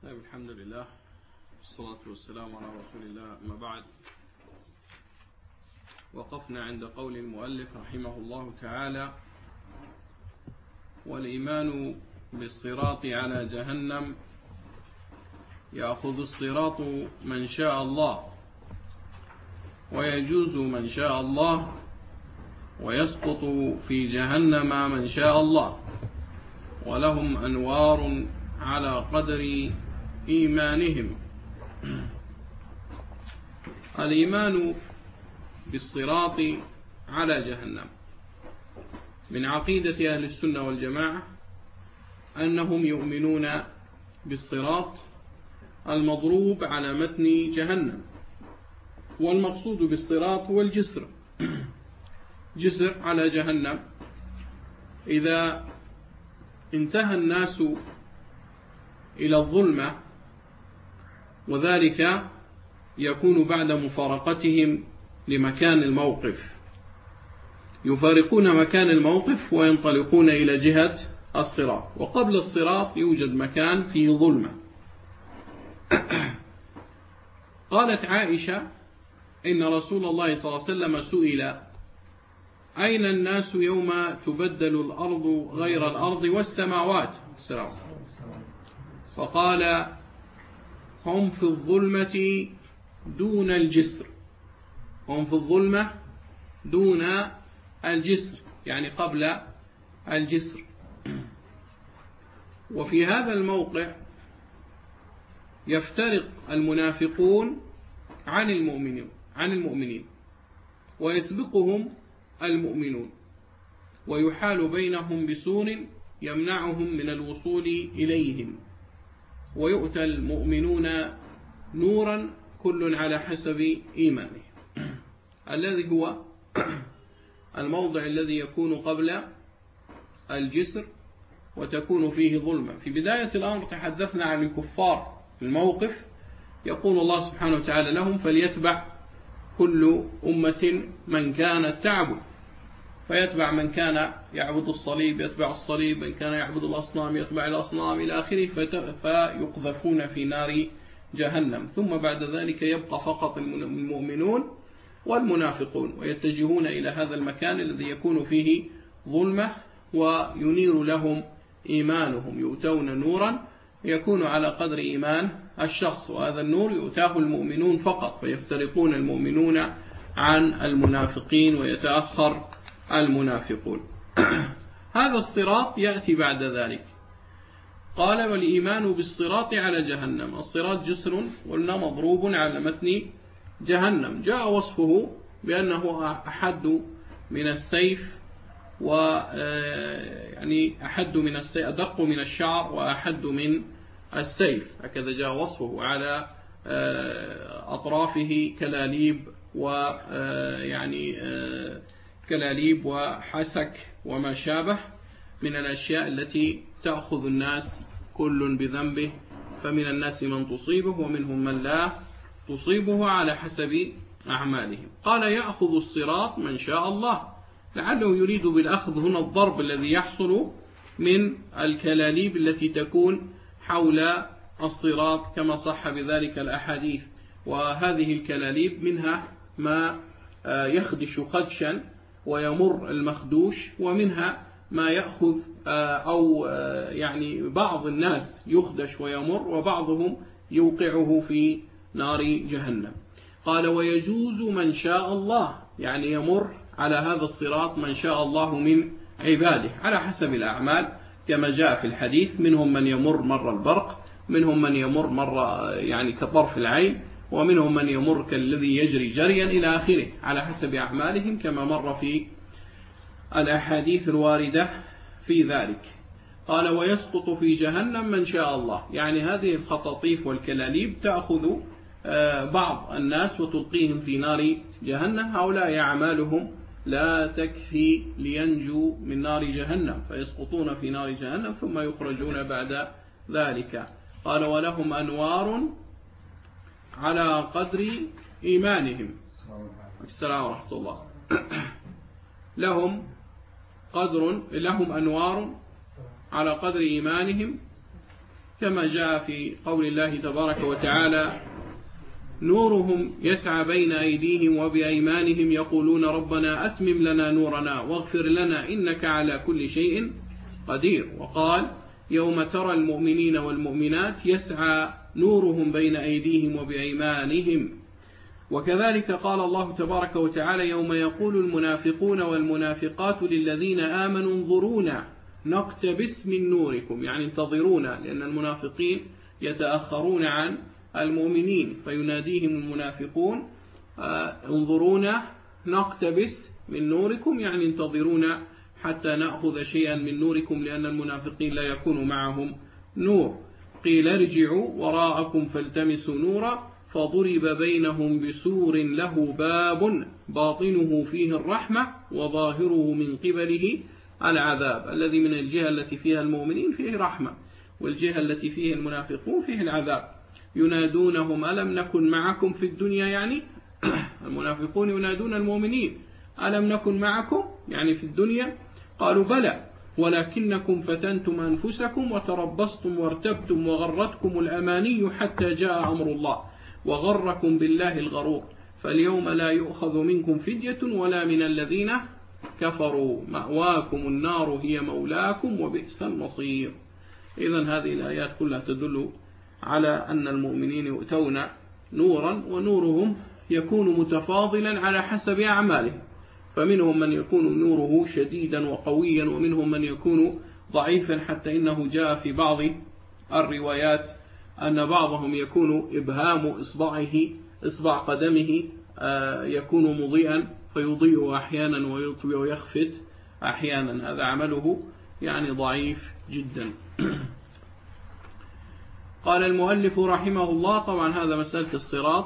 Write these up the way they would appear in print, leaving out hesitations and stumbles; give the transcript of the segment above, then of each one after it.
طيب، الحمد لله والصلاة والسلام على رسول الله. أما بعد، وقفنا عند قول المؤلف رحمه الله تعالى: والإيمان بالصراط على جهنم يأخذ الصراط من شاء الله ويجوز من شاء الله ويسقط في جهنم من شاء الله، ولهم أنوار على قدر إيمانهم. الإيمان بالصراط على جهنم من عقيدة أهل السنة والجماعة أنهم يؤمنون بالصراط المضروب على متن جهنم، والمقصود بالصراط هو الجسر، جسر على جهنم. إذا انتهى الناس إلى الظلمة، وذلك يكون بعد مفارقتهم لمكان الموقف، يفارقون مكان الموقف وينطلقون إلى جهة الصراط، وقبل الصراط يوجد مكان فيه ظلمة. قالت عائشة إن رسول الله صلى الله عليه وسلم سئل: أين الناس يوم تبدل الأرض غير الأرض والسماوات؟ فقال: هم في الظلمة دون الجسر، هم في الظلمة دون الجسر، يعني قبل الجسر. وفي هذا الموقع يفترق المنافقون عن المؤمنين ويسبقهم المؤمنون، ويحال بينهم بسور يمنعهم من الوصول إليهم، ويؤتى المؤمنون نورا كل على حسب إيمانه، الذي هو الموضع الذي يكون قبل الجسر وتكون فيه ظلمة. في بداية الأمر تحدثنا عن الكفار في الموقف، يقول الله سبحانه وتعالى لهم: فليتبع كل أمة من كانت تعبد، فيتبع من كان يعبد الصليب يتبع الصليب، من كان يعبد الأصنام يتبع الأصنام إلى آخره، فيقذفون في نار جهنم. ثم بعد ذلك يبقى فقط المؤمنون والمنافقون، ويتجهون إلى هذا المكان الذي يكون فيه ظلمة وينير لهم إيمانهم، يؤتون نورا يكون على قدر إيمان الشخص، وهذا النور يؤتاه المؤمنون فقط، فيفترقون المؤمنون عن المنافقين ويتأخر المنافقون. هذا الصراط يأتي بعد ذلك. قال: والإيمان بالصراط على جهنم. الصراط جسر قلنا مضروب على متن جهنم، جاء وصفه بأنه أحد من السيف، ويعني أحد من السيف، أدق من الشعر وأحد من السيف، هكذا جاء وصفه. على أطرافه كلاليب، ويعني كلاليب وحسك وما شابه من الأشياء التي تأخذ الناس كل بذنبه، فمن الناس من تصيبه ومنهم من لا تصيبه على حسب أعمالهم. قال: يأخذ الصراط من شاء الله، لعله يريد بالأخذ هنا الضرب الذي يحصل من الكلاليب التي تكون حول الصراط كما صح بذلك الأحاديث. وهذه الكلاليب منها ما يخدش خدشا ويمر المخدوش، ومنها ما يأخذ أو يعني بعض الناس يخدش ويمر، وبعضهم يوقعه في نار جهنم. قال: ويجوز من شاء الله، يعني يمر على هذا الصراط من شاء الله من عباده على حسب الأعمال، كما جاء في الحديث: منهم من يمر مر البرق، منهم من يمر مر يعني كطرف العين، ومنهم من يمر كالذي يجري جريا إلى آخره، على حسب أعمالهم، كما مر في الأحاديث الواردة في ذلك. قال: ويسقط في جهنم من شاء الله، يعني هذه الخطاطيف والكلاليب تأخذ بعض الناس وتلقيهم في نار جهنم، هؤلاء أعمالهم لا تكفي لينجوا من نار جهنم، فيسقطون في نار جهنم ثم يخرجون بعد ذلك. قال: ولهم أنوار على قدر إيمانهم. السلام ورحمة الله. لهم أنوار على قدر إيمانهم، كما جاء في قول الله تبارك وتعالى: نورهم يسعى بين أيديهم وبأيمانهم يقولون ربنا أتمم لنا نورنا واغفر لنا إنك على كل شيء قدير. وقال: يوم ترى المؤمنين والمؤمنات يسعى نورهم بين أيديهم وبأيمانهم. وكذلك قال الله تبارك وتعالى: يوم يقول المنافقون والمنافقات للذين آمنوا انظرونا نقتبس من نوركم، يعني انتظرونا، لأن المنافقين يتأخرون عن المؤمنين، فيناديهم المنافقون: انظرونا نقتبس من نوركم، يعني انتظرونا حتى نأخذ شيئا من نوركم، لأن المنافقين لا يكون معهم نور. قيل ارجعوا وراءكم فالتمسوا نورا فضرب بينهم بسور له باب باطنه فيه الرحمة وظاهره من قبله العذاب. الذي من الجهة التي فيها المؤمنين فيه رحمة، والجهة التي فيه المنافقون فيه العذاب. ينادونهم ألم نكن معكم في الدنيا، يعني المنافقون ينادون المؤمنين: ألم نكن معكم يعني في الدنيا؟ قالوا: بلى ولكنكم فتنتم أنفسكم وتربصتم وارتبتم وغرتكم الأماني حتى جاء أمر الله وغركم بالله الغرور فاليوم لا يؤخذ منكم فدية ولا من الذين كفروا مأواكم النار هي مولاكم وبئس المصير. إذن هذه الآيات كلها تدل على أن المؤمنين يؤتون نورا، ونورهم يكون متفاضلا على حسب أعمالهم، فمنهم من يكون نوره شديدا وقويا، ومنهم من يكون ضعيفا، حتى إنه جاء في بعض الروايات أن بعضهم يكون إبهام إصبع قدمه يكون مضيئا فيضيء أحيانا ويطوي ويخفت أحيانا، هذا عمله يعني ضعيف جدا. قال المؤلف رحمه الله: طبعا هذا مسألة الصراط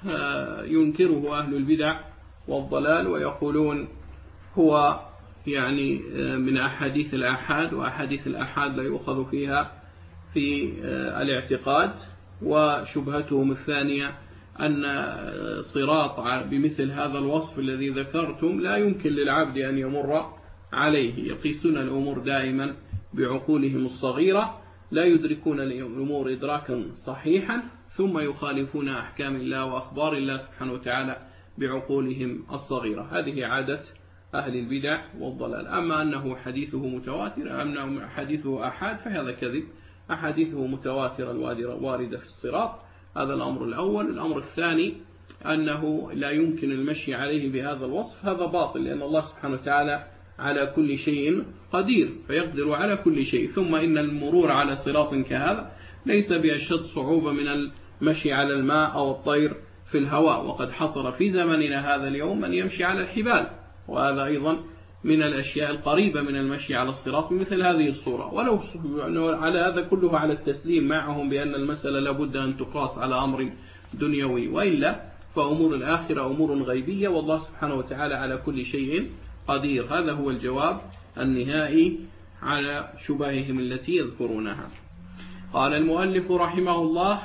ينكره أهل البدع والضلال، ويقولون هو يعني من أحاديث الآحاد، وأحاديث الآحاد لا يؤخذ فيها في الاعتقاد. وشبهتهم الثانية أن صراط بمثل هذا الوصف الذي ذكرتم لا يمكن للعبد أن يمر عليه، يقيسون الأمور دائما بعقولهم الصغيرة، لا يدركون الأمور إدراكا صحيحا، ثم يخالفون أحكام الله وأخبار الله سبحانه وتعالى بعقولهم الصغيرة. هذه عادة أهل البدع والضلال. أما أنه حديثه متواتر أم أنه حديثه أحاد فهذا كذب. أحاديثه متواترة واردة في الصراط، هذا الأمر الأول. الأمر الثاني أنه لا يمكن المشي عليه بهذا الوصف، هذا باطل، لأن الله سبحانه وتعالى على كل شيء قدير فيقدر على كل شيء. ثم إن المرور على صراط كهذا ليس بأشد صعوبة من المشي على الماء أو الطير في الهواء، وقد حصل في زمننا هذا اليوم من يمشي على الحبال، وهذا أيضا من الأشياء القريبة من المشي على الصراط بمثل هذه الصورة. ولو على هذا كله على التسليم معهم بأن المسألة لابد أن تقاس على أمر دنيوي، وإلا فأمور الآخرة أمور غيبية، والله سبحانه وتعالى على كل شيء قدير. هذا هو الجواب النهائي على شبههم التي يذكرونها. قال المؤلف رحمه الله: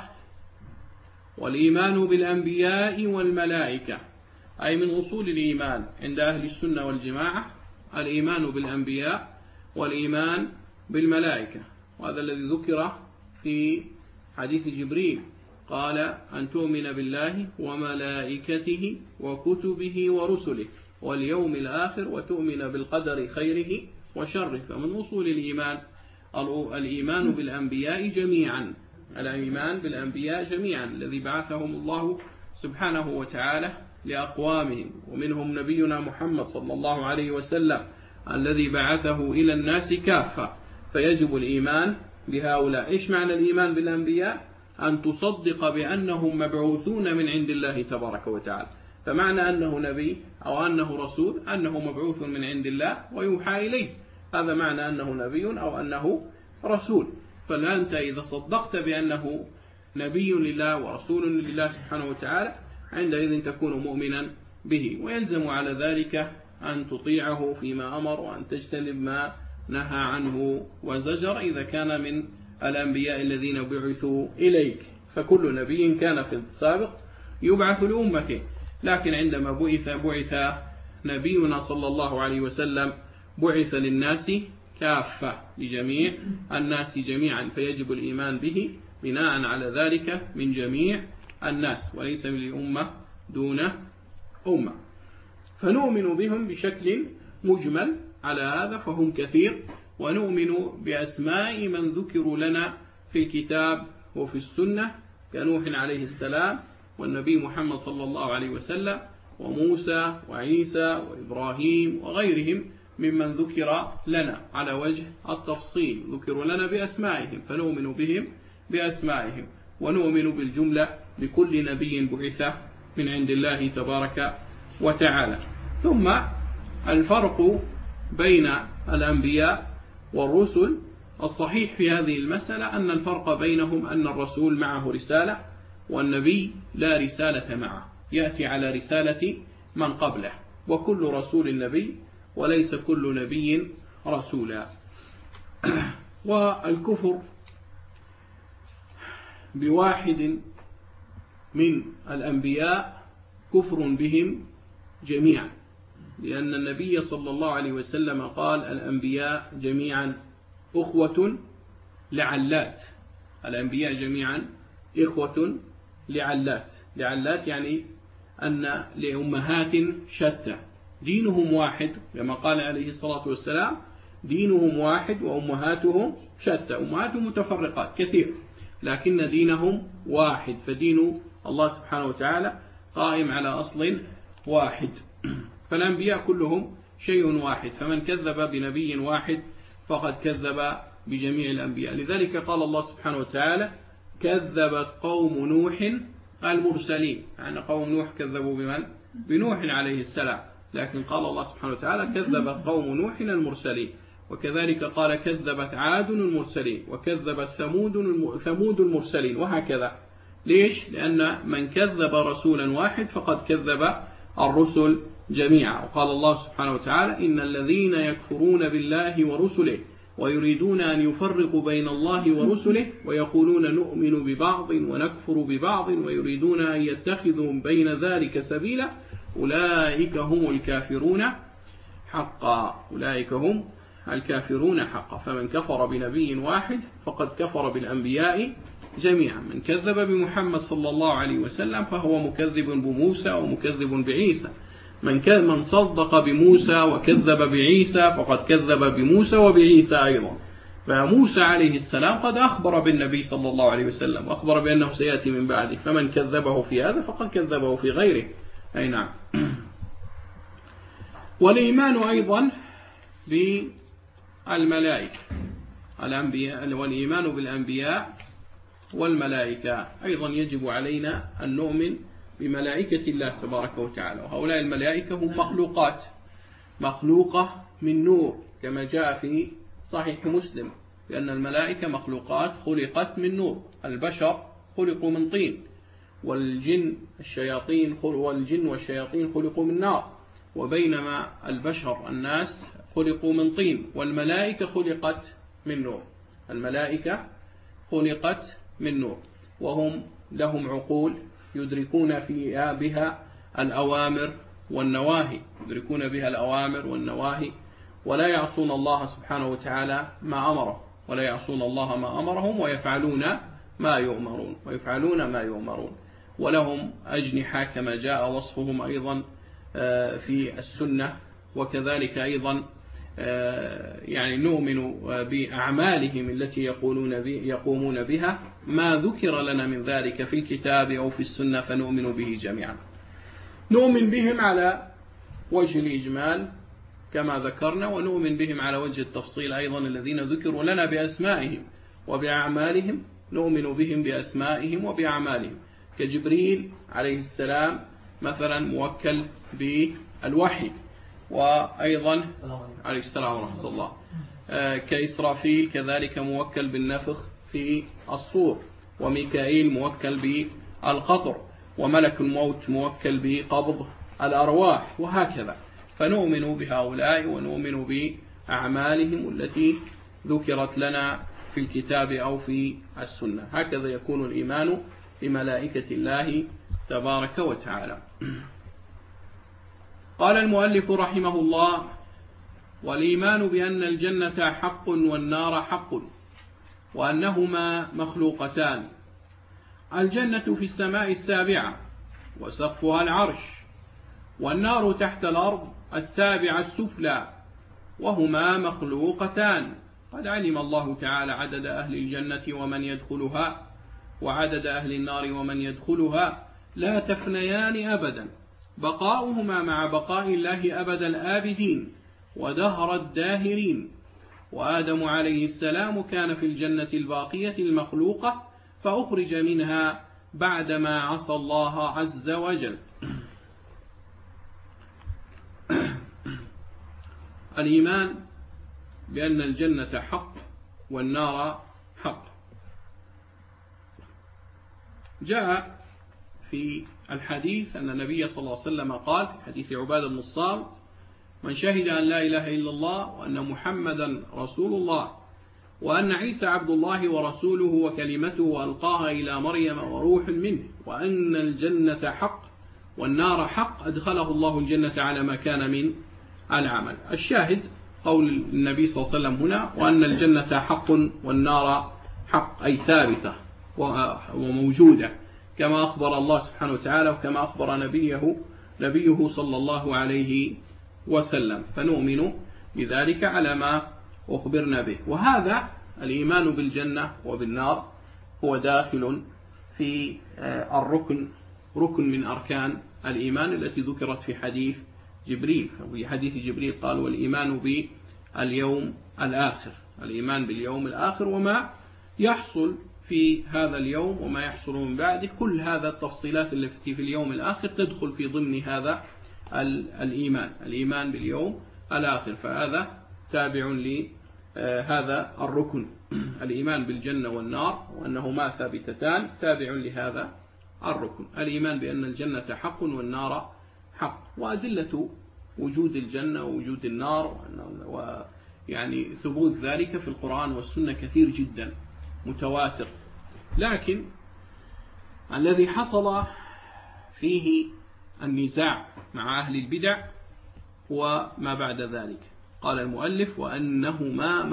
والإيمان بالأنبياء والملائكة، أي من أصول الإيمان عند أهل السنة والجماعة الإيمان بالأنبياء والإيمان بالملائكة. وهذا الذي ذكر في حديث جبريل، قال: أن تؤمن بالله وملائكته وكتبه ورسله واليوم الآخر وتؤمن بالقدر خيره وشره. فمن أصول الإيمان الإيمان بالأنبياء جميعا، الإيمان بالأنبياء جميعا الذي بعثهم الله سبحانه وتعالى لأقوامهم، ومنهم نبينا محمد صلى الله عليه وسلم الذي بعثه إلى الناس كافة، فيجب الإيمان بهؤلاء. إيش معنى الإيمان بالأنبياء؟ أن تصدق بأنهم مبعوثون من عند الله تبارك وتعالى. فمعنى أنه نبي أو أنه رسول أنه مبعوث من عند الله ويوحى إليه، هذا معنى أنه نبي أو أنه رسول. فأنت إذا صدقت بأنه نبي لله ورسول لله سبحانه وتعالى عندئذ تكون مؤمنا به، ويلزم على ذلك أن تطيعه فيما أمر وأن تجتنب ما نهى عنه وزجر إذا كان من الأنبياء الذين بعثوا إليك. فكل نبي كان في السابق يبعث لأمته، لكن عندما بعث نبينا صلى الله عليه وسلم بعث للناس كافة لجميع الناس جميعا، فيجب الإيمان به بناء على ذلك من جميع الناس وليس من أمة دون أمة. فنؤمن بهم بشكل مجمل على هذا فهم كثير، ونؤمن بأسماء من ذكروا لنا في الكتاب وفي السنة كنوح عليه السلام والنبي محمد صلى الله عليه وسلم وموسى وعيسى وإبراهيم وغيرهم ممن ذكر لنا على وجه التفصيل، ذكروا لنا بأسمائهم فنؤمن بهم بأسمائهم، ونؤمن بالجملة بكل نبي بعث من عند الله تبارك وتعالى. ثم الفرق بين الأنبياء والرسل الصحيح في هذه المسألة أن الفرق بينهم أن الرسول معه رسالة والنبي لا رسالة معه، يأتي على رسالة من قبله، وكل رسول نبي وليس كل نبي رسولا. والكفر بواحد من الأنبياء كفر بهم جميعا، لأن النبي صلى الله عليه وسلم قال الأنبياء جميعا أخوة لعلات، الأنبياء جميعا إخوة لعلات، لعلات يعني أن لأمهات شتى دينهم واحد، كما قال عليه الصلاة والسلام دينهم واحد وأمهاتهم شتى، أمهاتهم متفرقات كثير لكن دينهم واحد، فدين الله سبحانه وتعالى قائم على أصل واحد. فالأنبياء كلهم شيء واحد، فمن كذب بنبي واحد فقد كذب بجميع الأنبياء. لذلك قال الله سبحانه وتعالى كذبت قوم نوح المرسلين، يعني قوم نوح كذبوا بمن؟ بنوح عليه السلام، لكن قال الله سبحانه وتعالى كذبت قوم نوح المرسلين، وكذلك قال كذبت عاد المرسلين، وكذبت ثمود المرسلين، وهكذا. ليش؟ لأن من كذب رسولا واحد فقد كذب الرسل جميعا. وقال الله سبحانه وتعالى إن الذين يكفرون بالله ورسله ويريدون أن يفرقوا بين الله ورسله ويقولون نؤمن ببعض ونكفر ببعض ويريدون أن يتخذوا بين ذلك سبيلا أولئك هم الكافرون حقا، أولئك هم الكافرون حقا. فمن كفر بنبي واحد فقد كفر بالأنبياء جميعا. من كذب بمحمد صلى الله عليه وسلم فهو مكذب بموسى ومكذب بعيسى، من صدق بموسى وكذب بعيسى فقد كذب بموسى وبعيسى أيضا. فموسى عليه السلام قد أخبر بالنبي صلى الله عليه وسلم وأخبر بأنه سيأتي من بعده، فمن كذبه في هذا فقد كذبه في غيره. أي نعم. والإيمان أيضا بالملائكة، الأنبياء، والإيمان بالأنبياء والملائكة أيضا يجب علينا أن نؤمن بملائكة الله تبارك وتعالى. وهؤلاء الملائكة هم مخلوقة من نور، كما جاء في صحيح مسلم بأن الملائكة مخلوقات خلقت من نور. البشر خلقوا من طين، والجن والشياطين خلقوا من نار، وبينما البشر الناس خلقوا من طين، والملائكة خلقت من نور. الملائكة خلقت من نور، وهم لهم عقول يدركون بها الأوامر والنواهي، يدركون بها الأوامر والنواهي، ولا يعصون الله سبحانه وتعالى ما أمره، ولا يعصون الله ما أمرهم ويفعلون ما يؤمرون. ولهم أجنحة كما جاء وصفهم أيضا في السنة. وكذلك أيضا يعني نؤمن بأعمالهم التي يقومون بها، ما ذكر لنا من ذلك في الكتاب أو في السنة فنؤمن به جميعا. نؤمن بهم على وجه الإجمال كما ذكرنا، ونؤمن بهم على وجه التفصيل أيضا الذين ذكروا لنا بأسمائهم وبأعمالهم. نؤمن بهم بأسمائهم وبأعمالهم، كجبريل عليه السلام مثلا موكل بالوحي، وأيضا عليه السلام ورحمة الله، كإسرافيل كذلك موكل بالنفخ في الصور، وميكائيل موكل بالقطر، وملك الموت موكل بقبض الأرواح، وهكذا. فنؤمن بهؤلاء ونؤمن بأعمالهم التي ذكرت لنا في الكتاب أو في السنة. هكذا يكون الإيمان بملائكة الله تبارك وتعالى. قال المؤلف رحمه الله والإيمان بأن الجنة حق والنار حق، وأنهما مخلوقتان. الجنة في السماء السابعة وسقفها العرش، والنار تحت الأرض السابعة السفلى، وهما مخلوقتان. قد علم الله تعالى عدد أهل الجنة ومن يدخلها، وعدد أهل النار ومن يدخلها، لا تفنيان أبدا، بقاؤهما مع بقاء الله أبد الآبدين ودهر الداهرين. وآدم عليه السلام كان في الجنة الباقية المخلوقة، فأخرج منها بعدما عصى الله عز وجل. الإيمان بأن الجنة حق والنار حق. جاء في الحديث أن النبي صلى الله عليه وسلم قال في حديث عبادة بن الصامت: من شهد أن لا إله إلا الله وأن محمدا رسول الله وأن عيسى عبد الله ورسوله وكلمته ألقاها إلى مريم وروح منه وأن الجنة حق والنار حق، أدخله الله الجنة على ما كان من العمل. الشاهد قول النبي صلى الله عليه وسلم هنا: وأن الجنة حق والنار حق، أي ثابتة وموجودة، كما أخبر الله سبحانه وتعالى وكما أخبر نبيه صلى الله عليه وسلم، فنؤمن بذلك على ما أخبرنا به. وهذا الإيمان بالجنة وبالنار هو داخل في ركن من أركان الإيمان التي ذكرت في حديث جبريل. في حديث جبريل قال: والإيمان باليوم الآخر، الإيمان باليوم الآخر وما يحصل في هذا اليوم وما يحصل من بعده، كل هذا التفصيلات التي في اليوم الآخر تدخل في ضمن هذا الإيمان باليوم الآخر، فهذا تابع لهذا الركن. الإيمان بالجنة والنار وأنهما ثابتتان تابع لهذا الركن. الإيمان بأن الجنة حق والنار حق، وأدلة وجود الجنة ووجود النار ويعني ثبوت ذلك في القرآن والسنة كثير جدا متواتر، لكن الذي حصل فيه النزاع مع أهل البدع هو ما بعد ذلك. قال المؤلف: وأنهما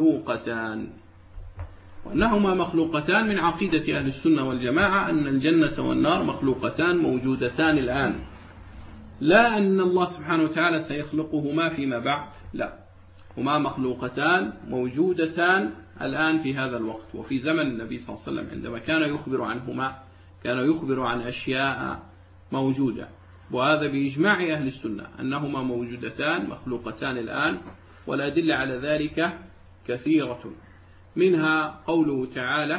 مخلوقتان من عقيدة أهل السنة والجماعة أن الجنة والنار مخلوقتان موجودتان الآن، لا أن الله سبحانه وتعالى سيخلقهما فيما بعد، لا، هما مخلوقتان موجودتان الآن في هذا الوقت وفي زمن النبي صلى الله عليه وسلم عندما كان يخبر عنهما، كان يخبر عن أشياء موجودة. وهذا بإجماع أهل السنة أنهما موجودتان مخلوقتان الآن، والأدلة على ذلك كثيرة، منها قوله تعالى: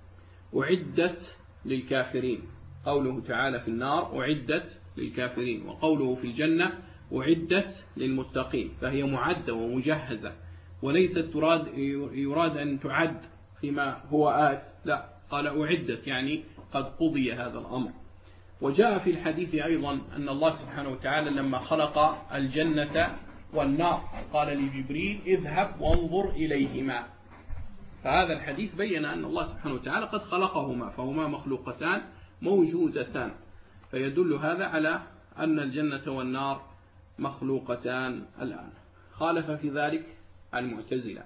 أعدت للكافرين، قوله تعالى في النار: أعدت للكافرين، وقوله في الجنة: أعدت للمتقين، فهي معدة ومجهزة، وليست يراد أن تعد فيما هو آت، لا، قال أعدت يعني قد قضي هذا الأمر. وجاء في الحديث أيضا أن الله سبحانه وتعالى لما خلق الجنة والنار قال لجبريل: اذهب وانظر إليهما، فهذا الحديث بين أن الله سبحانه وتعالى قد خلقهما، فهما مخلوقتان موجودتان، فيدل هذا على أن الجنة والنار مخلوقتان الآن. خالف في ذلك المعتزلة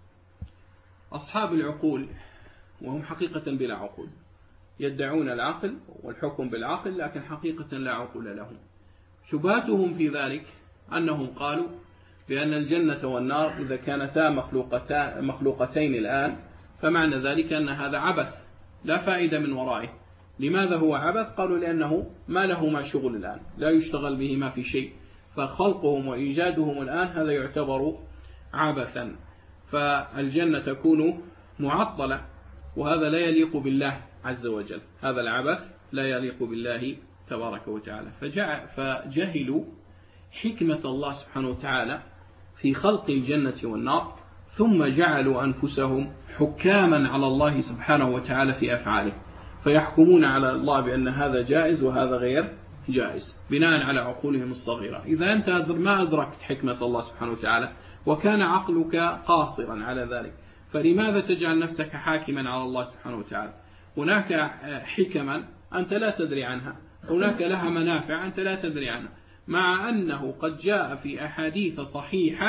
أصحاب العقول، وهم حقيقة بلا عقول، يدعون العقل والحكم بالعقل، لكن حقيقة لا عقل لهم. شبهتهم في ذلك أنهم قالوا بأن الجنة والنار إذا كانتا مخلوقتين الآن، فمعنى ذلك أن هذا عبث لا فائدة من ورائه. لماذا هو عبث؟ قالوا لأنه ما لهما شغل الآن، لا يشتغل بهما في شيء، فخلقهم وإيجادهم الآن هذا يعتبر عبثا، فالجنة تكون معطلة، وهذا لا يليق بالله عز وجل، هذا العبث لا يليق بالله تبارك وتعالى. فجهلوا حكمة الله سبحانه وتعالى في خلق الجنة والنار، ثم جعلوا أنفسهم حكاما على الله سبحانه وتعالى في أفعاله، فيحكمون على الله بأن هذا جائز وهذا غير جائز بناء على عقولهم الصغيرة. إذا أنت ما أدركت حكمة الله سبحانه وتعالى وكان عقلك قاصرا على ذلك، فلماذا تجعل نفسك حاكما على الله سبحانه وتعالى؟ هناك حكما أنت لا تدري عنها، هناك لها منافع أنت لا تدري عنها، مع أنه قد جاء في أحاديث صحيحة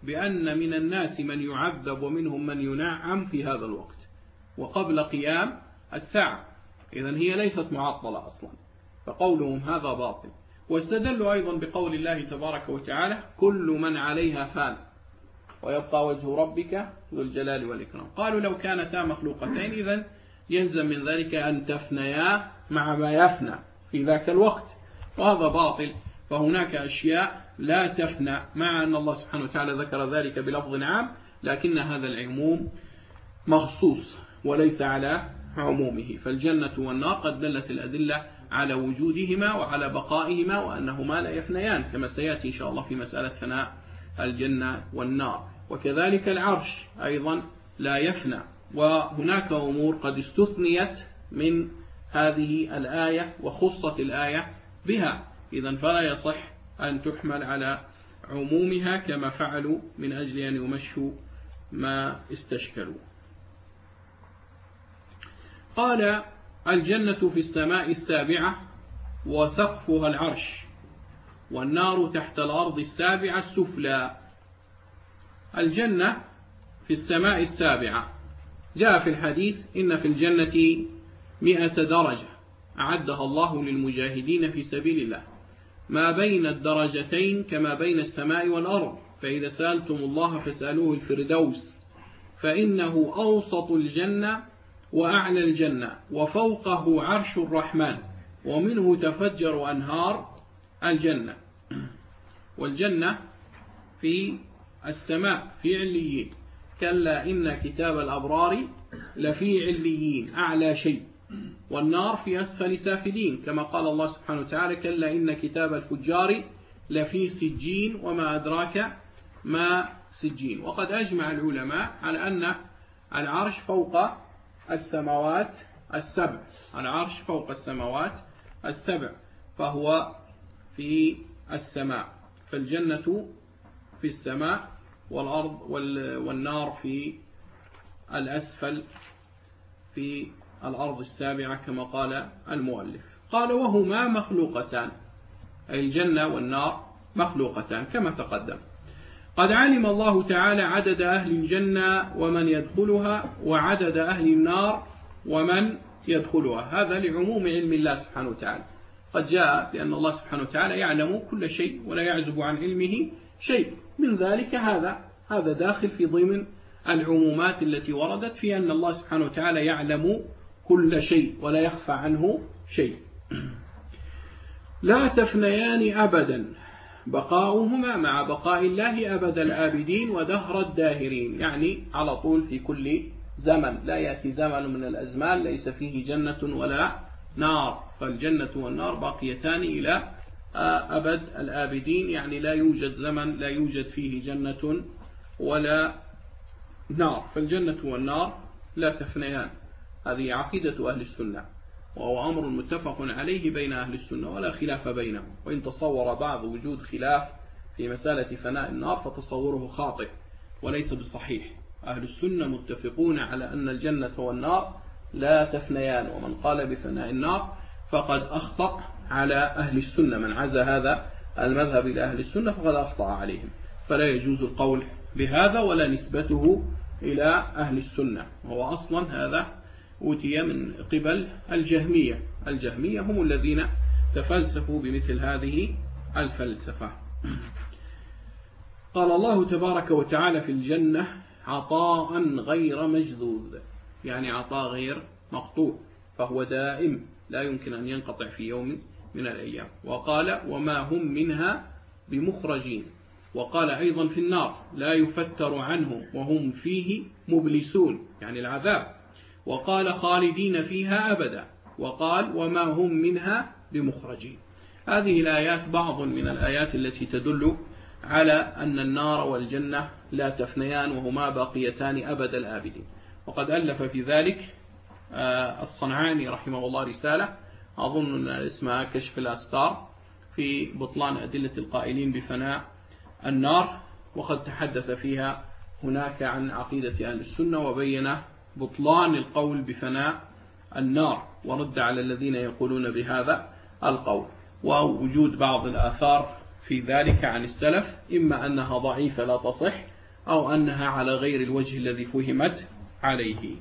بأن من الناس من يعذب ومنهم من ينعم في هذا الوقت وقبل قيام الساعة، إذن هي ليست معطلة أصلا، فقولهم هذا باطل. واستدلوا أيضا بقول الله تبارك وتعالى كل من عليها فان ويبقى وجه ربك ذو الجلال والإكرام. قالوا لو كانتا مخلوقتين إذن يلزم من ذلك أن تفنيا مع ما يفنى في ذاك الوقت، وهذا باطل. فهناك أشياء لا تفنى، مع أن الله سبحانه وتعالى ذكر ذلك بلفظ عام، لكن هذا العموم مخصوص وليس على عمومه. فالجنة والنار قد دلت الأدلة على وجودهما وعلى بقائهما وأنهما لا يفنيان، كما سيأتي إن شاء الله في مسألة فناء الجنة والنار. وكذلك العرش أيضا لا يفنى، وهناك أمور قد استثنيت من هذه الآية وخصت الآية بها، إذن فلا يصح أن تحمل على عمومها كما فعلوا من أجل أن يمشوا ما استشكلوا. قال الجنة في السماء السابعة وسقفها العرش، والنار تحت الأرض السابعة السفلى. الجنة في السماء السابعة، جاء في الحديث إن في الجنة 100 درجة أعدها الله للمجاهدين في سبيل الله، ما بين الدرجتين كما بين السماء والأرض، فإذا سألتم الله فاسألوه الفردوس، فإنه أوسط الجنة وأعلى الجنة وفوقه عرش الرحمن، ومنه تفجر أنهار الجنة. والجنة في السماء في عليين، كلا إن كتاب الأبرار لفي عليين أعلى شيء، والنار في أسفل سافلين، كما قال الله سبحانه وتعالى كلا إن كتاب الفجار لفي سجين وما أدراك ما سجين. وقد أجمع العلماء على أن العرش فوق السماوات السبع، العرش فوق السماوات السبع، فهو في السماء، فالجنة في السماء والأرض والنار في الأسفل في الأرض السابعة كما قال المؤلف. قال وهما مخلوقتان، أي الجنة والنار مخلوقتان كما تقدم. قد علم الله تعالى عدد أهل الجنة ومن يدخلها، وعدد أهل النار ومن يدخلها، هذا لعموم علم الله سبحانه وتعالى. قد جاء بأن الله سبحانه وتعالى يعلم كل شيء ولا يعزب عن علمه شيء من ذلك، هذا داخل في ضمن العمومات التي وردت في أن الله سبحانه وتعالى يعلم كل شيء ولا يخفى عنه شيء. لا تفنيان أبدا، بقاؤهما مع بقاء الله أبد الآبدين ودهر الداهرين، يعني على طول في كل زمن، لا يأتي زمن من الأزمان ليس فيه جنة ولا نار، فالجنة والنار باقيتان إلى أبد الآبدين، يعني لا يوجد زمن لا يوجد فيه جنة ولا نار، فالجنة والنار لا تفنيان. هذه عقيدة أهل السنة، وهو أمر متفق عليه بين أهل السنة ولا خلاف بينهم. وإن تصور بعض وجود خلاف في مسألة فناء النار فتصوره خاطئ وليس بصحيح. أهل السنة متفقون على أن الجنة والنار لا تفنيان، ومن قال بفناء النار فقد أخطأ على أهل السنة، من عزى هذا المذهب إلى أهل السنة فقد أخطأ عليهم، فلا يجوز القول بهذا ولا نسبته إلى أهل السنة. وهو أصلا هذا أوتي من قبل الجهمية، الجهمية هم الذين تفلسفوا بمثل هذه الفلسفة. قال الله تبارك وتعالى في الجنة عطاء غير مجذوذ، يعني عطاء غير مقطوع، فهو دائم لا يمكن أن ينقطع في يوم من الأيام. وقال وما هم منها بمخرجين. وقال أيضا في النار لا يفتر عنهم وهم فيه مبلسون، يعني العذاب. وقال خالدين فيها أبدا. وقال وما هم منها بمخرجين. هذه الآيات بعض من الآيات التي تدل على أن النار والجنة لا تفنيان وهما باقيتان أبد الآبدين. وقد ألف في ذلك الصنعاني رحمه الله رسالة أظن أن اسمها كشف الأستار في بطلان أدلة القائلين بفناء النار، وقد تحدث فيها هناك عن عقيدة أهل السنة وبين بطلان القول بفناء النار ورد على الذين يقولون بهذا القول، ووجود بعض الآثار في ذلك عن السلف إما أنها ضعيفة لا تصح أو أنها على غير الوجه الذي فهمت عليه.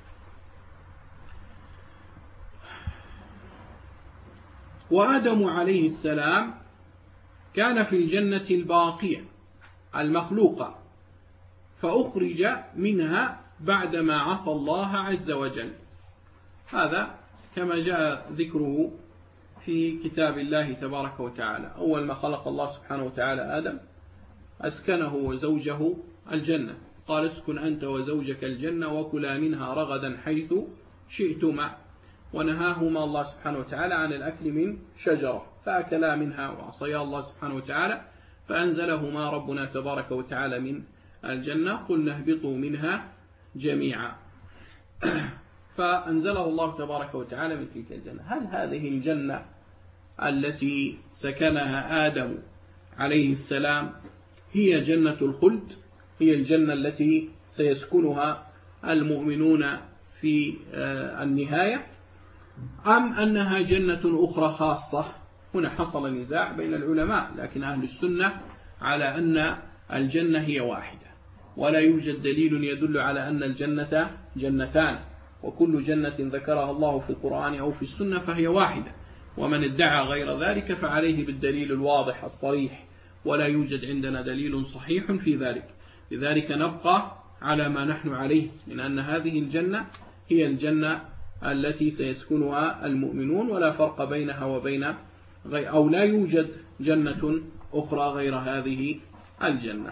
وآدم عليه السلام كان في الجنة الباقية المخلوقة، فأخرج منها بعدما عصى الله عز وجل. هذا كما جاء ذكره في كتاب الله تبارك وتعالى. أول ما خلق الله سبحانه وتعالى آدم أسكنه وزوجه الجنة، قال اسكن أنت وزوجك الجنة وكلا منها رغدا حيث شئتما، ونهاهما الله سبحانه وتعالى عن الأكل من شجرة، فأكلا منها وعصيا الله سبحانه وتعالى، فأنزلهما ربنا تبارك وتعالى من الجنة، قلنا اهبطوا منها جميعا. فأنزله الله تبارك وتعالى من تلك الجنة. هل هذه الجنة التي سكنها آدم عليه السلام هي جنة الخلد، هي الجنة التي سيسكنها المؤمنون في النهاية، أم أنها جنة أخرى خاصة؟ هنا حصل نزاع بين العلماء، لكن أهل السنة على أن الجنة هي واحدة، ولا يوجد دليل يدل على أن الجنة جنتان، وكل جنة ذكرها الله في القرآن أو في السنة فهي واحدة، ومن ادعى غير ذلك فعليه بالدليل الواضح الصريح، ولا يوجد عندنا دليل صحيح في ذلك. لذلك نبقى على ما نحن عليه من أن هذه الجنة هي الجنة التي سيسكنها المؤمنون، ولا فرق بينها وبين أو لا يوجد جنة أخرى غير هذه الجنة.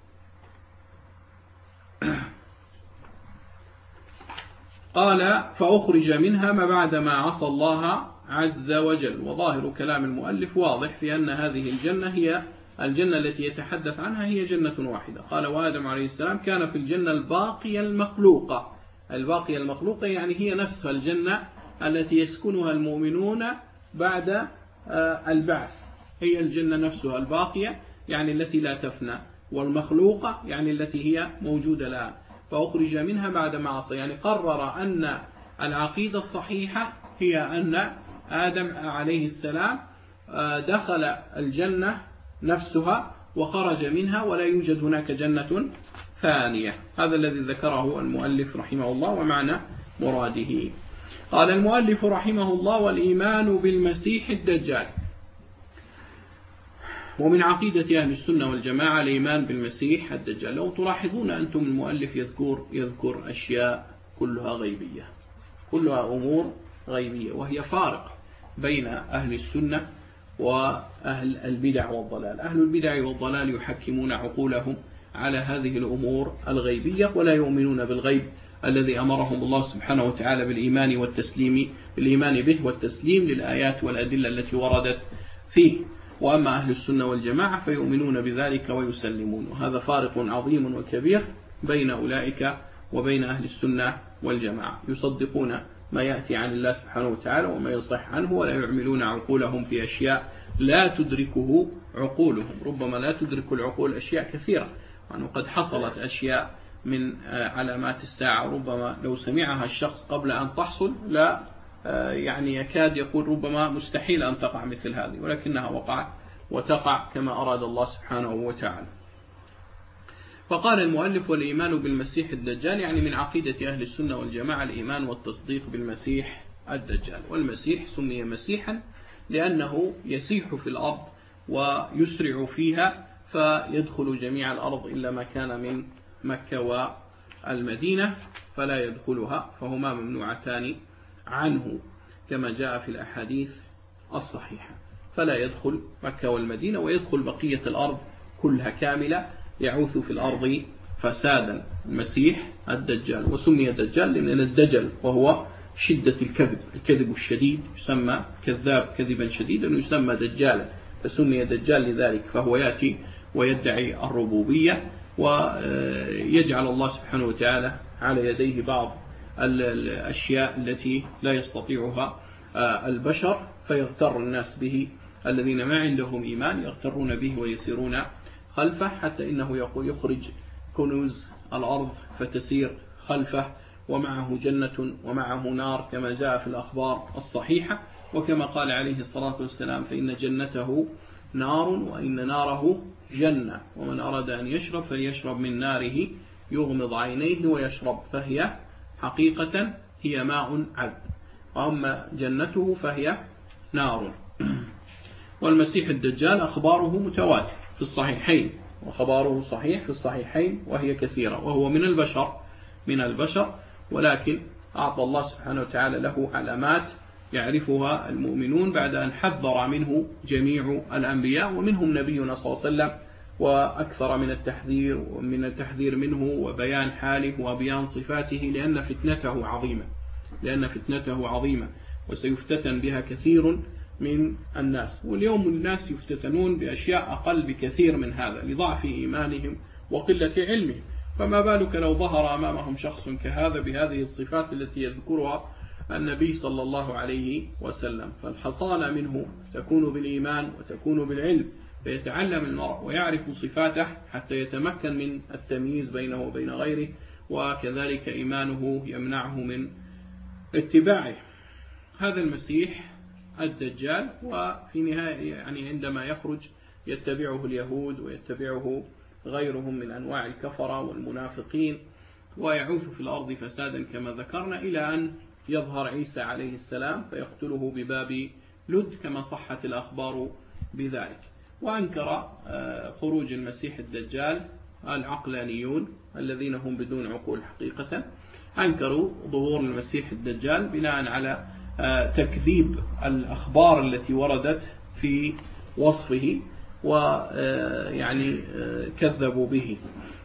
قال فأخرج منها ما بعدما عصى الله عز وجل. وظاهر كلام المؤلف واضح في أن هذه الجنة هي الجنة التي يتحدث عنها هي جنة واحدة. قال وآدم عليه السلام كان في الجنة الباقية المخلوقة. الباقية المخلوقة يعني هي نفسها الجنة التي يسكنها المؤمنون بعد البعث، هي الجنة نفسها الباقية يعني التي لا تفنى، والمخلوقة يعني التي هي موجودة الآن. فأخرج منها بعد ما عصى، يعني قرر أن العقيدة الصحيحة هي أن آدم عليه السلام دخل الجنة نفسها وخرج منها، ولا يوجد هناك جنة ثانية. هذا الذي ذكره المؤلف رحمه الله ومعنى مراده. قال المؤلف رحمه الله والإيمان بالمسيح الدجال. ومن عقيدة أهل السنة والجماعة الإيمان بالمسيح الدجال. لو تلاحظون أنتم المؤلف يذكر أشياء كلها غيبية، كلها أمور غيبية، وهي فارق بين أهل السنة وأهل البدع والضلال. أهل البدع والضلال يحكمون عقولهم على هذه الأمور الغيبية، ولا يؤمنون بالغيب الذي أمرهم الله سبحانه وتعالى بالإيمان والتسليم، بالإيمان به والتسليم للآيات والأدلة التي وردت فيه. وأما أهل السنة والجماعة فيؤمنون بذلك ويسلمون. وهذا فارق عظيم وكبير بين أولئك وبين أهل السنة والجماعة. يصدقون ما يأتي عن الله سبحانه وتعالى وما يصح عنه، ولا يعملون عقولهم في أشياء لا تدركه عقولهم. ربما لا تدرك العقول أشياء كثيرة، وأنه قد حصلت أشياء من علامات الساعة ربما لو سمعها الشخص قبل أن تحصل لا يعني يكاد يقول ربما مستحيل أن تقع مثل هذه، ولكنها وقعت وتقع كما أراد الله سبحانه وتعالى. فقال المؤلف والإيمان بالمسيح الدجال، يعني من عقيدة أهل السنة والجماعة الإيمان والتصديق بالمسيح الدجال. والمسيح سمي مسيحا لأنه يسيح في الأرض ويسرع فيها، فيدخل جميع الأرض إلا ما كان من مكة والمدينة فلا يدخلها، فهما ممنوعتان عنه كما جاء في الأحاديث الصحيحة. فلا يدخل مكة والمدينة، ويدخل بقية الأرض كلها كاملة، يعوث في الأرض فسادا. المسيح الدجال. وسمي الدجال لأن الدجل وهو شدة الكذب الشديد، يسمى كذاب كذبا شديدا ويسمى دجالا، فسمي دجال لذلك. فهو يأتي ويدعي الربوبية، ويجعل الله سبحانه وتعالى على يديه بعض الأشياء التي لا يستطيعها البشر، فيغتر الناس به. الذين ما عندهم إيمان يغترون به ويسيرون خلفه، حتى إنه يقول يخرج كنوز الأرض فتسير خلفه، ومعه جنة ومعه نار كما جاء في الأخبار الصحيحة. وكما قال عليه الصلاة والسلام فإن جنته نار وإن ناره جنة، ومن أراد أن يشرب فليشرب من ناره يغمض عينيه ويشرب، فهي حقيقة هي ماء عذب، وأما جنته فهي نار. والمسيح الدجال أخباره متواتر في الصحيحين، وخباره صحيح في الصحيحين وهي كثيرة، وهو من البشر، ولكن أعطى الله سبحانه وتعالى له علامات يعرفها المؤمنون بعد أن حذر منه جميع الأنبياء، ومنهم نبينا صلى الله عليه وسلم، وأكثر من التحذير منه وبيان حاله وبيان صفاته، لأن فتنته عظيمة وسيفتتن بها كثير من الناس. واليوم الناس يفتتنون بأشياء أقل بكثير من هذا لضعف إيمانهم وقلة علمهم، فما بالك لو ظهر أمامهم شخص كهذا بهذه الصفات التي يذكرها النبي صلى الله عليه وسلم. فالحصانة منه تكون بالإيمان وتكون بالعلم، فيتعلم المرء ويعرف صفاته حتى يتمكن من التمييز بينه وبين غيره، وكذلك إيمانه يمنعه من اتباعه. هذا المسيح الدجال، وفي نهاية يعني عندما يخرج يتبعه اليهود ويتبعه غيرهم من أنواع الكفرة والمنافقين، ويعوث في الأرض فسادا كما ذكرنا، إلى أن يظهر عيسى عليه السلام فيقتله بباب لد كما صحت الأخبار بذلك. وأنكر خروج المسيح الدجال العقلانيون الذين هم بدون عقول حقيقة، أنكروا ظهور المسيح الدجال بناء على تكذيب الأخبار التي وردت في وصفه، ويعني كذبوا به.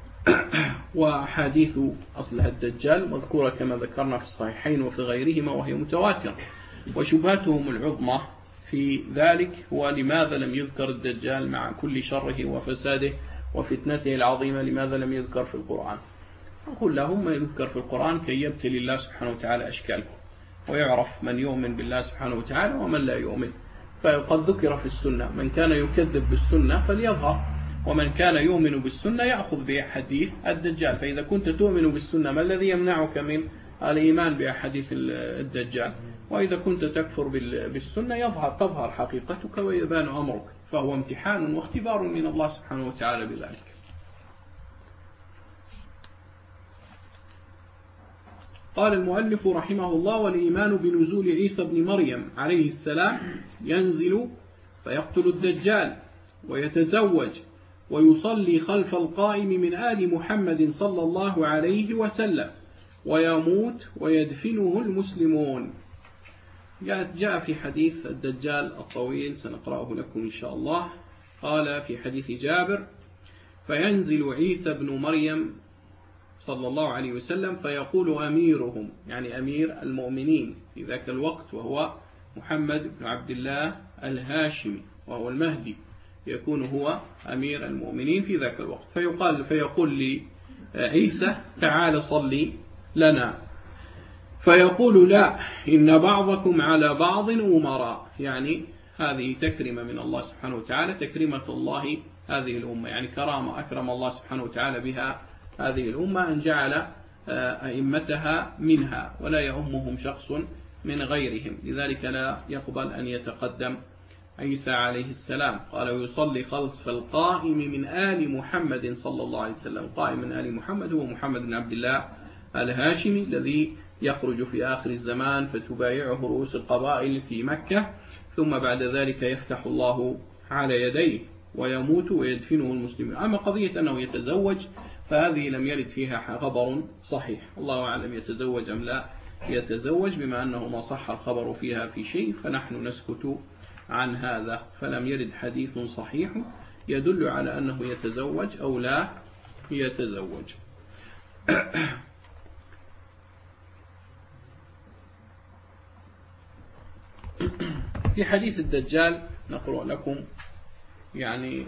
وحديث أصلها الدجال مذكورة كما ذكرنا في الصحيحين وفي غيرهما وهي متواترة. وشبهتهم العظمى في ذلك هو لماذا لم يذكر الدجال مع كل شره وفساده وفتنته العظيمة، لماذا لم يذكر في القرآن؟ أقول لهم ما يذكر في القرآن كي يبتلي الله سبحانه وتعالى أشكالهم، ويعرف من يؤمن بالله سبحانه وتعالى ومن لا يؤمن. فقد ذكر في السنة من كان يكذب بالسنة فليظهر، ومن كان يؤمن بالسنة يأخذ بحديث الدجال. فإذا كنت تؤمن بالسنة ما الذي يمنعك من الإيمان بأحاديث الدجال؟ وإذا كنت تكفر بالسنة تظهر حقيقتك ويبان أمرك، فهو امتحان واختبار من الله سبحانه وتعالى بذلك. قال المؤلف رحمه الله: والإيمان بنزول عيسى بن مريم عليه السلام ينزل فيقتل الدجال ويتزوج ويصلي خلف القائم من آل محمد صلى الله عليه وسلم ويموت ويدفنه المسلمون. جاء في حديث الدجال الطويل سنقرأه لكم إن شاء الله. قال في حديث جابر: فينزل عيسى بن مريم صلى الله عليه وسلم فيقول أميرهم، يعني أمير المؤمنين في ذاك الوقت، وهو محمد بن عبد الله الهاشمي وهو المهدي، يكون هو أمير المؤمنين في ذاك الوقت. فيقول لعيسى: تعال صلي لنا. فيقول: لا، إن بعضكم على بعض أمراء، يعني هذه تكرمة من الله سبحانه وتعالى، تكريمة الله هذه الأمة، يعني كرامة أكرم الله سبحانه وتعالى بها هذه الأمة أن جعل أئمتها منها ولا يؤمهم شخص من غيرهم، لذلك لا يقبل أن يتقدم عيسى عليه السلام. قال: ويصلي خلف القائم من آل محمد صلى الله عليه وسلم. قائم من آل محمد هو محمد بن عبد الله الهاشمي الذي يخرج في آخر الزمان فتبايعه رؤوس القبائل في مكة، ثم بعد ذلك يفتح الله على يديه ويموت ويدفنه المسلمين. أما قضية أنه يتزوج فهذه لم يرد فيها خبر صحيح، الله أعلم يتزوج أم لا يتزوج، بما أنه ما صح الخبر فيها في شيء فنحن نسكت عن هذا، فلم يرد حديث صحيح يدل على أنه يتزوج أو لا يتزوج. في حديث الدجال نقرأ لكم يعني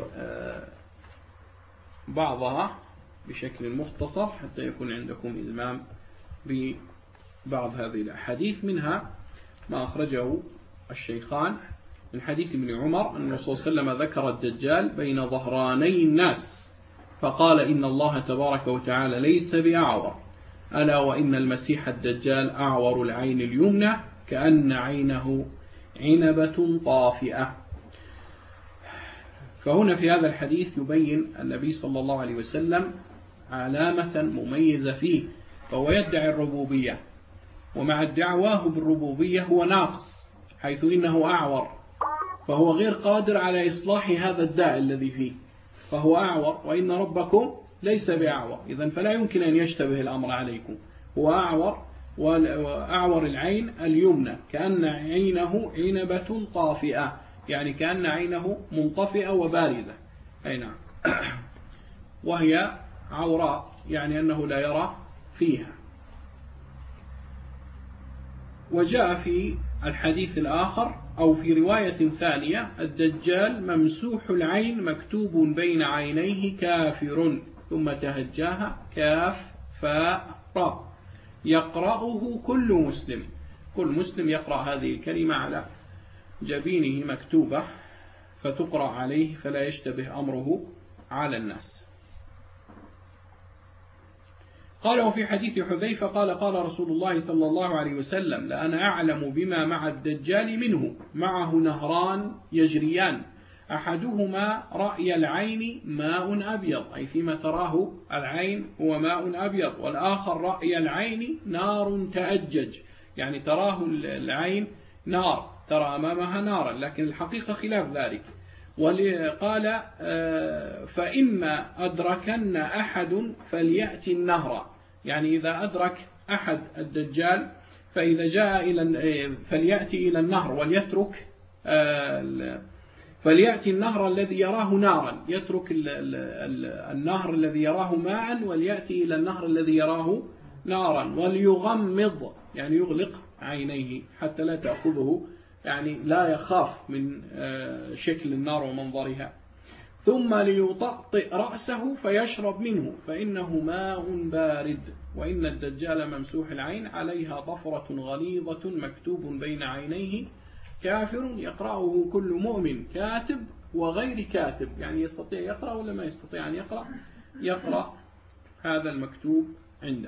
بعضها بشكل مختصر حتى يكون عندكم إلمام ببعض هذه الأحاديث. منها ما أخرجه الشيخان من حديث ابن عمر أن الرسول صلى الله عليه وسلم ذكر الدجال بين ظهراني الناس فقال: إن الله تبارك وتعالى ليس بأعور، ألا وإن المسيح الدجال أعور العين اليمنى كأن عينه عنبة طافئة. فهنا في هذا الحديث يبين النبي صلى الله عليه وسلم علامة مميزة فيه، فهو يدعي الربوبية، ومع ادعواه بالربوبية هو ناقص، حيث إنه أعور، فهو غير قادر على إصلاح هذا الداء الذي فيه، فهو أعور، وإن ربكم ليس بأعور، إذن فلا يمكن أن يشتبه الأمر عليكم. هو أعور، وأعور العين اليمنى، كأن عينه عنبة طافئة، يعني كأن عينه منطفئة وبارزة، أي نعم، وهي عوراء، يعني أنه لا يرى فيها. وجاء في الحديث الآخر أو في رواية ثانية: الدجال ممسوح العين مكتوب بين عينيه كافر، ثم تهجاها كاف فاء راء، يقرأه كل مسلم. كل مسلم يقرأ هذه الكلمة على جبينه مكتوبة، فتقرأ عليه فلا يشتبه أمره على الناس. قال: وفي حديث حذيفة قال: قال رسول الله صلى الله عليه وسلم: لأنا أعلم بما مع الدجال منه، معه نهران يجريان، أحدهما رأي العين ماء أبيض، أي فيما تراه العين هو ماء أبيض، والآخر رأي العين نار تأجج، يعني تراه العين نار، ترى أمامها نارا، لكن الحقيقة خلاف ذلك. وقال: فإما أدركن أحد فليأتي النهر، يعني إذا أدرك أحد الدجال فإذا جاء فليأتي إلى النهر وليترك فليأتي النهر الذي يراه نارا، يترك النهر الذي يراه ماء وليأتي إلى النهر الذي يراه نارا، وليغمض، يعني يغلق عينيه حتى لا تأخذه، يعني لا يخاف من شكل النار ومنظرها، ثم ليطأطئ رأسه فيشرب منه فإنه ماء بارد. وإن الدجال ممسوح العين عليها ضفرة غليظة مكتوب بين عينيه كافر، يقرأه كل مؤمن، كاتب وغير كاتب، يعني يستطيع يقرأ ولا ما يستطيع أن يقرأ هذا المكتوب عنده.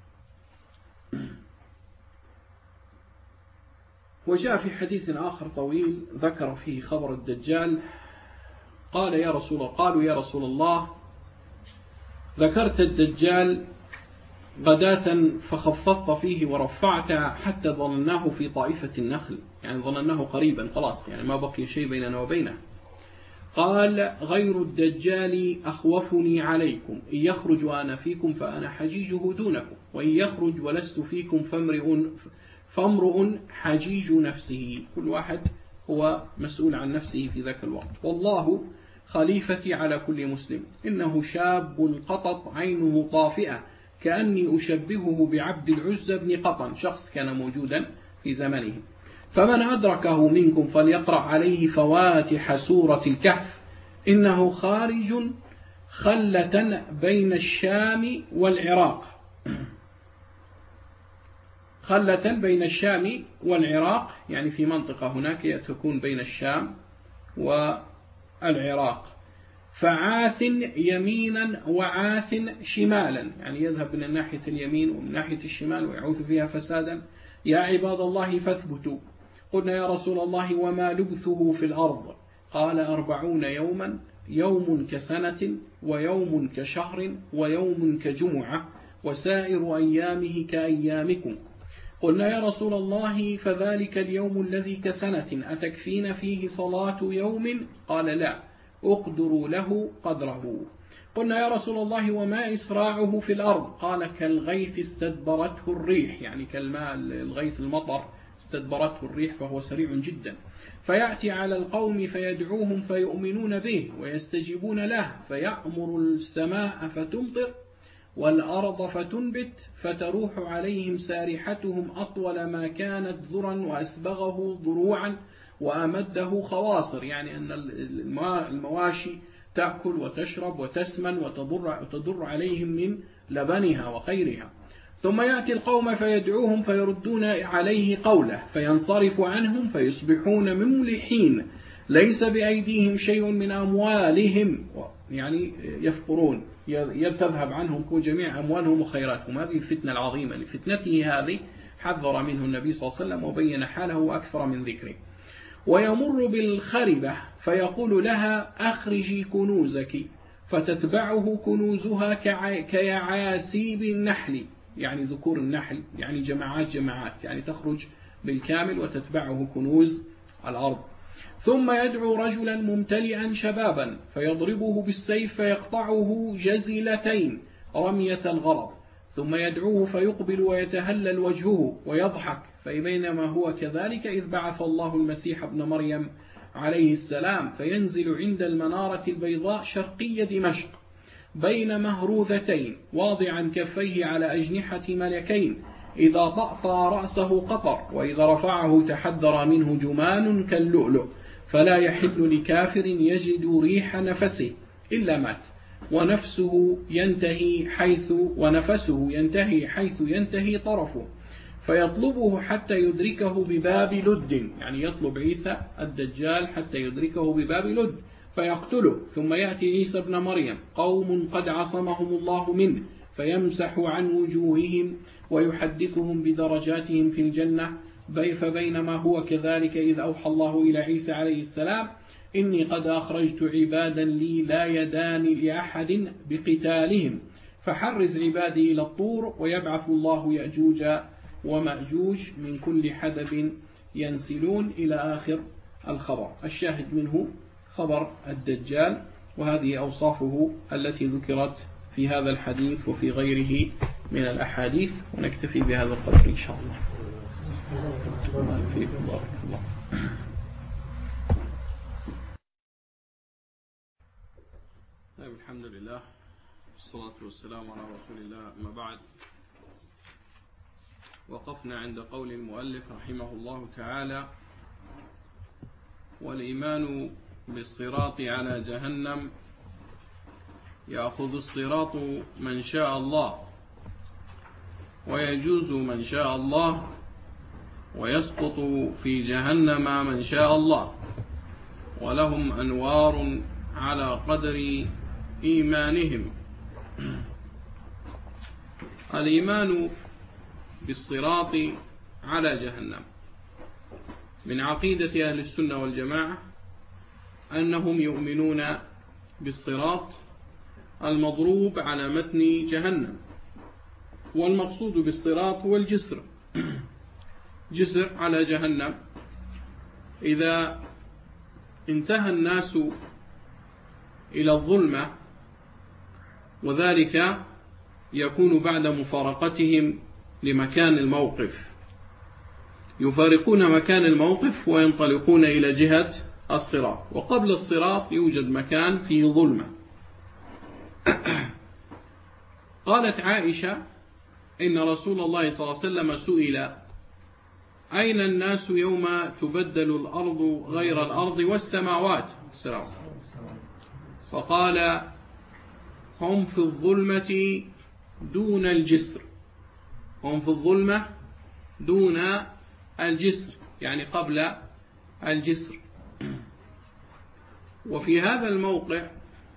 وجاء في حديث آخر طويل ذكر فيه خبر الدجال، قالوا يا رسول الله ذكرت الدجال غداة فخفضت فيه ورفعت حتى ظنناه في طائفة النخل، يعني ظنناه قريبا خلاص، يعني ما بقي شيء بيننا وبينه. قال: غير الدجال أخوفني عليكم، إن يخرج وأنا فيكم فأنا حجيجه دونكم، وإن يخرج ولست فيكم فامرؤ حجيج نفسه، كل واحد هو مسؤول عن نفسه في ذاك الوقت. والله خليفتي على كل مسلم، إنه شاب قطط عينه طافئة، كأني أشبهه بعبد العزى بن قطن، شخص كان موجودا في زمنه، فمن أدركه منكم فليقرأ عليه فواتح سورة الكهف، إنه خارج خلة بين الشام والعراق، خلة بين الشام والعراق، يعني في منطقة هناك تكون بين الشام والعراق، فعاث يمينا وعاث شمالا، يعني يذهب من ناحية اليمين ومن ناحية الشمال ويعوث فيها فسادا. يا عباد الله فاثبتوا. قلنا: يا رسول الله وما لبثه في الأرض؟ قال: 40 يوما، يوم كسنة، ويوم كشهر، ويوم كجمعة، وسائر أيامه كأيامكم. قلنا: يا رسول الله فذلك اليوم الذي كسنة أتكفين فيه صلاة يوم؟ قال: لا، أقدروا له قدره. قلنا: يا رسول الله وما إسراعه في الأرض؟ قال: كالغيث استدبرته الريح، يعني كالماء الغيث المطر استدبرته الريح، فهو سريع جدا، فيأتي على القوم فيدعوهم فيؤمنون به ويستجيبون له، فيأمر السماء فتمطر والأرض فتنبت، فتروح عليهم سارحتهم أطول ما كانت ذرا، وأسبغه ضروعا، وأمده خواصر، يعني أن المواشي تأكل وتشرب وتسمن وتضر عليهم من لبنها وخيرها. ثم يأتي القوم فيدعوهم فيردون عليه قوله، فينصرف عنهم فيصبحون مملحين، ليس بأيديهم شيء من أموالهم، يعني يفقرون، تذهب عنهم جميع أموالهم وخيراتهم. هذه الفتنة العظيمة، لفتنته هذه حذر منه النبي صلى الله عليه وسلم وبين حاله أكثر من ذكره. ويمر بالخربة فيقول لها أخرجي كنوزك، فتتبعه كنوزها كيعاسيب النحل، يعني ذكور النحل، يعني جماعات يعني تخرج بالكامل وتتبعه كنوز الأرض. ثم يدعو رجلا ممتلئا شبابا فيضربه بالسيف فيقطعه جزلتين رمية الغرض، ثم يدعوه فيقبل ويتهلل وجهه ويضحك. فبينما هو كذلك إذ بعث الله المسيح ابن مريم عليه السلام فينزل عند المنارة البيضاء شرقي دمشق بين مهروذتين واضعا كفيه على أجنحة ملكين، إذا طأطأ رأسه قطر، وإذا رفعه تحدر منه جمان كاللؤلؤ، فلا يحل لكافر يجد ريح نفسه إلا مات، ونفسه ينتهي حيث ينتهي طرفه، فيطلبه حتى يدركه بباب لد، يعني يطلب عيسى الدجال حتى يدركه بباب لد فيقتله. ثم يأتي عيسى ابن مريم قوم قد عصمهم الله منه فيمسح عن وجوههم ويحدثهم بدرجاتهم في الجنة. فبينما هو كذلك إذ أوحى الله إلى عيسى عليه السلام إني قد أخرجت عبادا لي لا يدان لأحد بقتالهم، فحرز عبادي إلى الطور، ويبعث الله يأجوج ومأجوج من كل حدب ينسلون إلى آخر الخبر. الشاهد منه خبر الدجال، وهذه أوصافه التي ذكرت في هذا الحديث وفي غيره من الأحاديث. ونكتفي بهذا القدر إن شاء الله. فيكم بارك الله. الحمد لله والصلاة والسلام على رسول الله. أما بعد، وقفنا عند قول المؤلف رحمه الله تعالى: والإيمان بالصراط على جهنم يأخذ الصراط من شاء الله، ويجوز من شاء الله، ويسقط في جهنم من شاء الله، ولهم أنوار على قدر إيمانهم. الإيمان بالصراط على جهنم من عقيدة أهل السنة والجماعة أنهم يؤمنون بالصراط المضروب على متن جهنم، والمقصود بالصراط هو الجسر، جسر على جهنم. إذا انتهى الناس إلى الظلمة، وذلك يكون بعد مفارقتهم لمكان الموقف، يفارقون مكان الموقف وينطلقون إلى جهة الصراط، وقبل الصراط يوجد مكان فيه ظلمة. قالت عائشة إن رسول الله صلى الله عليه وسلم سئل: أين الناس يوم تبدل الأرض غير الأرض والسماوات؟ فقال: هم في الظلمة دون الجسر، هم في الظلمة دون الجسر، يعني قبل الجسر. وفي هذا الموقع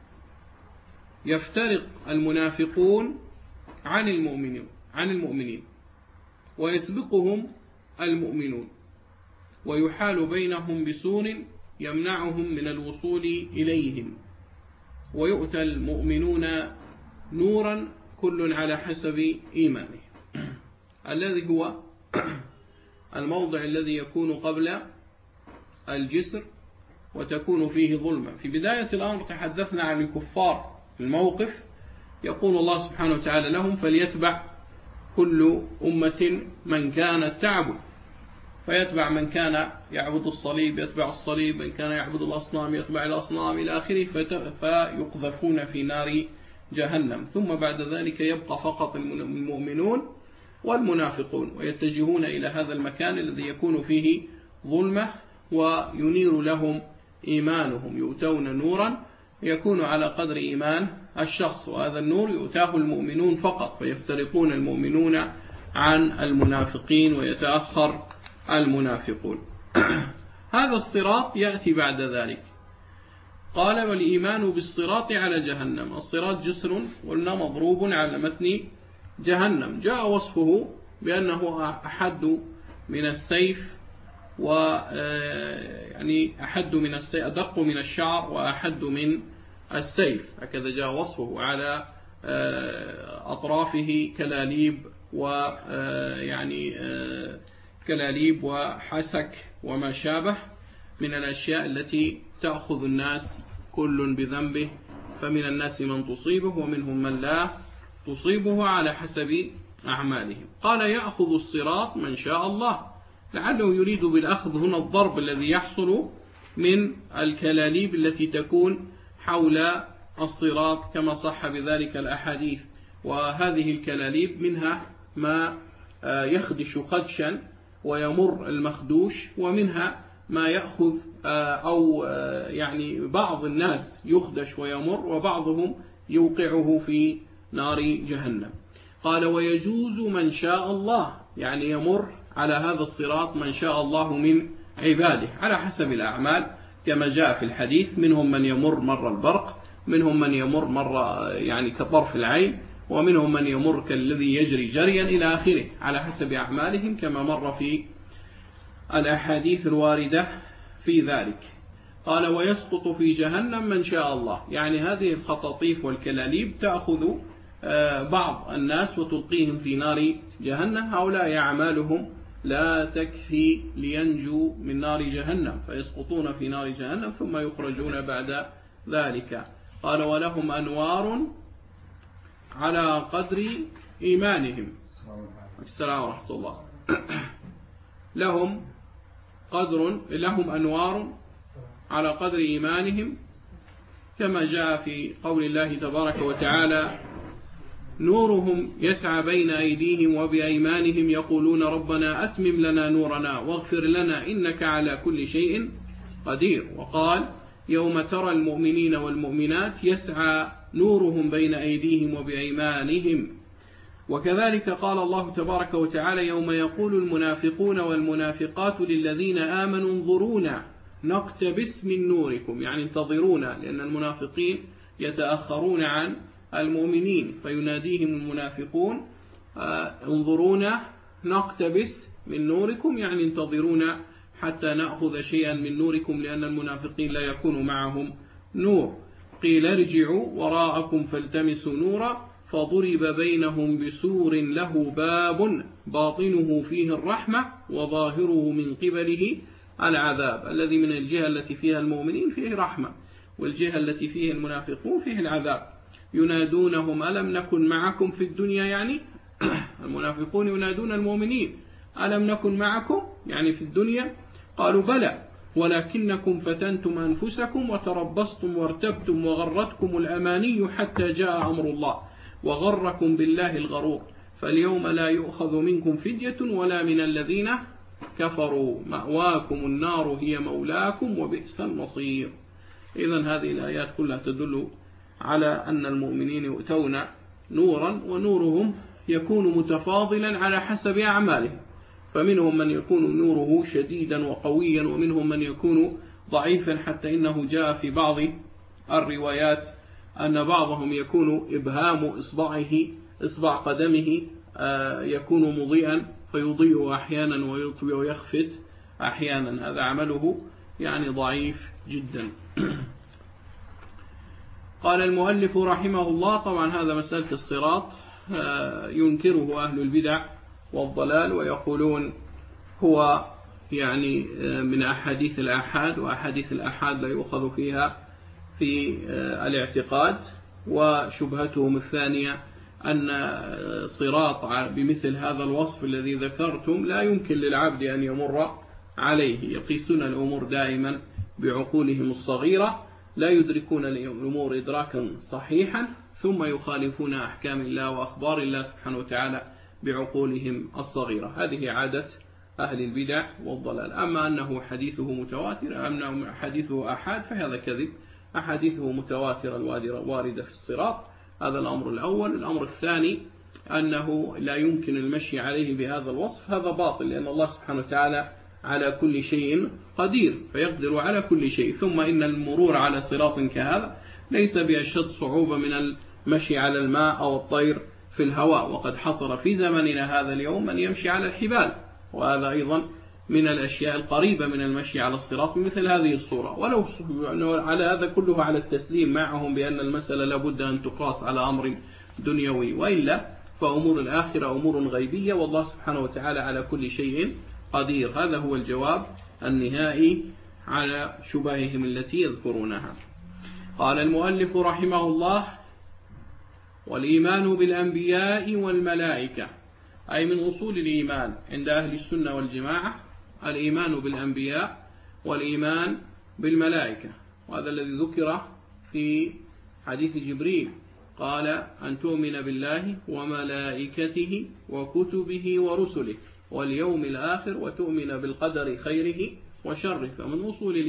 يفترق المنافقون عن المؤمنين ويسبقهم المؤمنون، ويحال بينهم بسور يمنعهم من الوصول إليهم، ويؤتى المؤمنون نورا كل على حسب إيمانه، الذي هو الموضع الذي يكون قبل الجسر وتكون فيه ظلمة. في بداية الأمر تحدثنا عن الكفار في الموقف، يقول الله سبحانه وتعالى لهم: فليتبع كل أمة من كانت تعبد، فيتبع من كان يعبد الصليب يتبع الصليب، من كان يعبد الأصنام يتبع الأصنام إلى آخره، فيقذفون في نار جهنم. ثم بعد ذلك يبقى فقط المؤمنون والمنافقون، ويتجهون إلى هذا المكان الذي يكون فيه ظلمة وينير لهم إيمانهم، يؤتون نورا يكون على قدر إيمان الشخص، وهذا النور يؤتاه المؤمنون فقط، فيفترقون المؤمنون عن المنافقين ويتأخر المنافقون. هذا الصراط يأتي بعد ذلك. قال: والإيمان بالصراط على جهنم. الصراط جسر قلنا مضروب على متن جهنم، جاء وصفه بأنه أحد من السيف ويعني أدق من الشعر وأحد من السيف، هكذا جاء وصفه. على أطرافه كلاليب كلاليب وحسك وما شابه من الأشياء التي تأخذ الناس كل بذنبه، فمن الناس من تصيبه ومنهم من لا تصيبه على حسب أعمالهم. قال يأخذ الصراط من شاء الله، لعله يريد بالأخذ هنا الضرب الذي يحصل من الكلاليب التي تكون حول الصراط كما صح بذلك الأحاديث. وهذه الكلاليب منها ما يخدش خدشا ويمر المخدوش، ومنها ما يأخذ أو يعني بعض الناس يخدش ويمر، وبعضهم يوقعه في نار جهنم. قال ويجوز من شاء الله، يعني يمر على هذا الصراط من شاء الله من عباده على حسب الأعمال كما جاء في الحديث. منهم من يمر مر البرق، منهم من يمر مر يعني كطرف العين، ومنهم من يمر كالذي يجري جريا إلى آخره على حسب أعمالهم كما مر في الأحاديث الواردة في ذلك. قال ويسقط في جهنم من شاء الله، يعني هذه الخطاطيف والكلاليب تأخذ بعض الناس وتلقيهم في نار جهنم. هؤلاء أعمالهم لا تكفي لينجوا من نار جهنم، فيسقطون في نار جهنم ثم يخرجون بعد ذلك. قال ولهم أنوار على قدر إيمانهم. السلام ورحمة الله. لهم أنوار على قدر إيمانهم، كما جاء في قول الله تبارك وتعالى نورهم يسعى بين أيديهم وبأيمانهم يقولون ربنا أتمم لنا نورنا واغفر لنا إنك على كل شيء قدير. وقال يوم ترى المؤمنين والمؤمنات يسعى نورهم بين أيديهم وبأيمانهم. وكذلك قال الله تبارك وتعالى يوم يقول المنافقون والمنافقات للذين آمنوا انظرونا نقتبس من نوركم، يعني انتظرونا، لأن المنافقين يتأخرون عن المؤمنين، فيناديهم المنافقون انظرونا نقتبس من نوركم، يعني انتظرونا حتى نأخذ شيئا من نوركم، لأن المنافقين لا يكون معهم نور. قيل ارجعوا وراءكم فالتمسوا نورا فضرب بينهم بسور له باب باطنه فيه الرحمة وظاهره من قبله العذاب. الذي من الجهة التي فيها المؤمنين فيه رحمة، والجهة التي فيه المنافقون فيه العذاب. ينادونهم ألم نكن معكم في الدنيا، يعني المنافقون ينادون المؤمنين ألم نكن معكم يعني في الدنيا، قالوا بلى ولكنكم فتنتم أنفسكم وتربصتم وارتبتم وغرتكم الأماني حتى جاء أمر الله وغركم بالله الغرور فاليوم لا يؤخذ منكم فدية ولا من الذين كفروا مأواكم النار هي مولاكم وبئس المصير. إذن هذه الآيات كلها تدل على أن المؤمنين يؤتون نورا، ونورهم يكون متفاضلا على حسب أعمالهم، فمنهم من يكون نوره شديدا وقويا، ومنهم من يكون ضعيفا، حتى إنه جاء في بعض الروايات أن بعضهم يكون إبهام إصبع قدمه يكون مضيئا فيضيء أحيانا ويطفئ ويخفت أحيانا، هذا عمله يعني ضعيف جدا. قال المؤلف رحمه الله، طبعا هذا مسألة الصراط ينكره أهل البدع والضلال ويقولون هو يعني من أحاديث الآحاد، وأحاديث الآحاد لا يؤخذ فيها في الاعتقاد. وشبهتهم الثانية أن صراط بمثل هذا الوصف الذي ذكرتم لا يمكن للعبد أن يمر عليه، يقيسون الأمور دائما بعقولهم الصغيرة، لا يدركون الأمور إدراكا صحيحا، ثم يخالفون أحكام الله وأخبار الله سبحانه وتعالى بعقولهم الصغيرة. هذه عادة أهل البدع والضلال. أما أنه حديثه متواتر أم أنه حديثه أحاد فهذا كذب، أحاديثه متواترة الواردة في الصراط، هذا الأمر الأول. الأمر الثاني أنه لا يمكن المشي عليه بهذا الوصف، هذا باطل، لأن الله سبحانه وتعالى على كل شيء قدير فيقدر على كل شيء. ثم إن المرور على صراط كهذا ليس بأشد صعوبة من المشي على الماء أو الطير في الهواء، وقد حصل في زمننا هذا اليوم من يمشي على الحبال، وهذا أيضا من الأشياء القريبة من المشي على الصراط بمثل هذه الصورة، ولو على هذا كله على التسليم معهم بأن المسألة لابد أن تقاس على أمر دنيوي، وإلا فأمور الآخرة أمور غيبية، والله سبحانه وتعالى على كل شيء قدير. هذا هو الجواب النهائي على شبههم التي يذكرونها. قال المؤلف رحمه الله: والإيمان بالأنبياء والملائكة، أي من أصول الإيمان عند أهل السنة والجماعة الإيمان بالأنبياء والإيمان بالملائكة، وهذا الذي ذكر في حديث جبريل، قال أن تؤمن بالله وملائكته وكتبه ورسله واليوم الآخر وتؤمن بالقدر خيره وشره. فمن أصول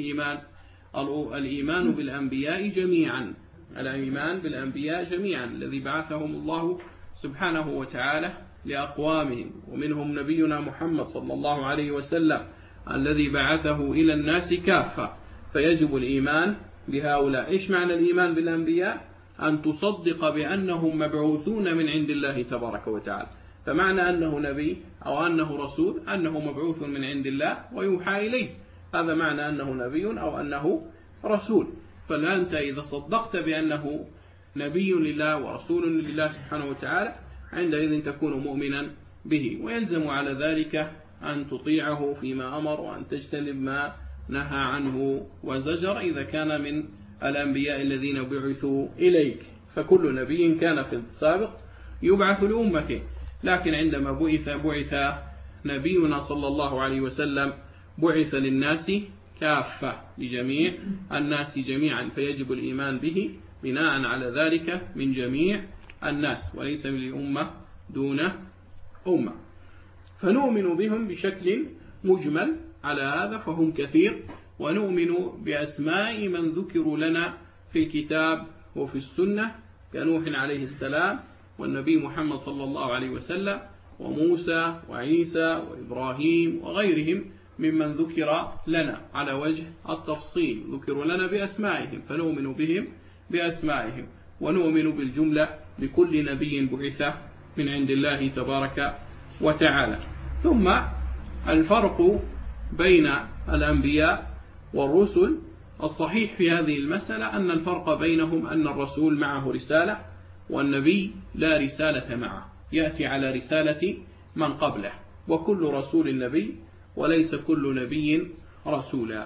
الإيمان بالأنبياء جميعا، الإيمان بالأنبياء جميعا الذي بعثهم الله سبحانه وتعالى لأقوامهم، ومنهم نبينا محمد صلى الله عليه وسلم الذي بعثه إلى الناس كافة، فيجب الإيمان بهؤلاء. إيش معنى الإيمان بالأنبياء؟ أن تصدق بأنهم مبعوثون من عند الله تبارك وتعالى، فمعنى أنه نبي أو أنه رسول أنه مبعوث من عند الله ويوحى إليه، هذا معنى أنه نبي أو أنه رسول. فأنت إذا صدقت بأنه نبي لله ورسول لله سبحانه وتعالى عندئذ تكون مؤمنا به، ويلزم على ذلك أن تطيعه فيما أمر وأن تجتنب ما نهى عنه وزجر إذا كان من الأنبياء الذين بعثوا إليك. فكل نبي كان في السابق يبعث لأمته، لكن عندما بعث نبينا صلى الله عليه وسلم بعث للناس كافة، لجميع الناس جميعا، فيجب الإيمان به بناء على ذلك من جميع الناس وليس من أمة دون أمة. فنؤمن بهم بشكل مجمل على هذا، فهم كثير، ونؤمن بأسماء من ذكروا لنا في الكتاب وفي السنة كنوح عليه السلام والنبي محمد صلى الله عليه وسلم وموسى وعيسى وإبراهيم وغيرهم ممن ذكر لنا على وجه التفصيل، ذكروا لنا بأسمائهم، فنؤمن بهم بأسمائهم، ونؤمن بالجملة بكل نبي بعث من عند الله تبارك وتعالى. ثم الفرق بين الأنبياء والرسل الصحيح في هذه المسألة أن الفرق بينهم أن الرسول معه رسالة والنبي لا رسالة معه، يأتي على رسالة من قبله، وكل رسول نبي وليس كل نبي رسولا.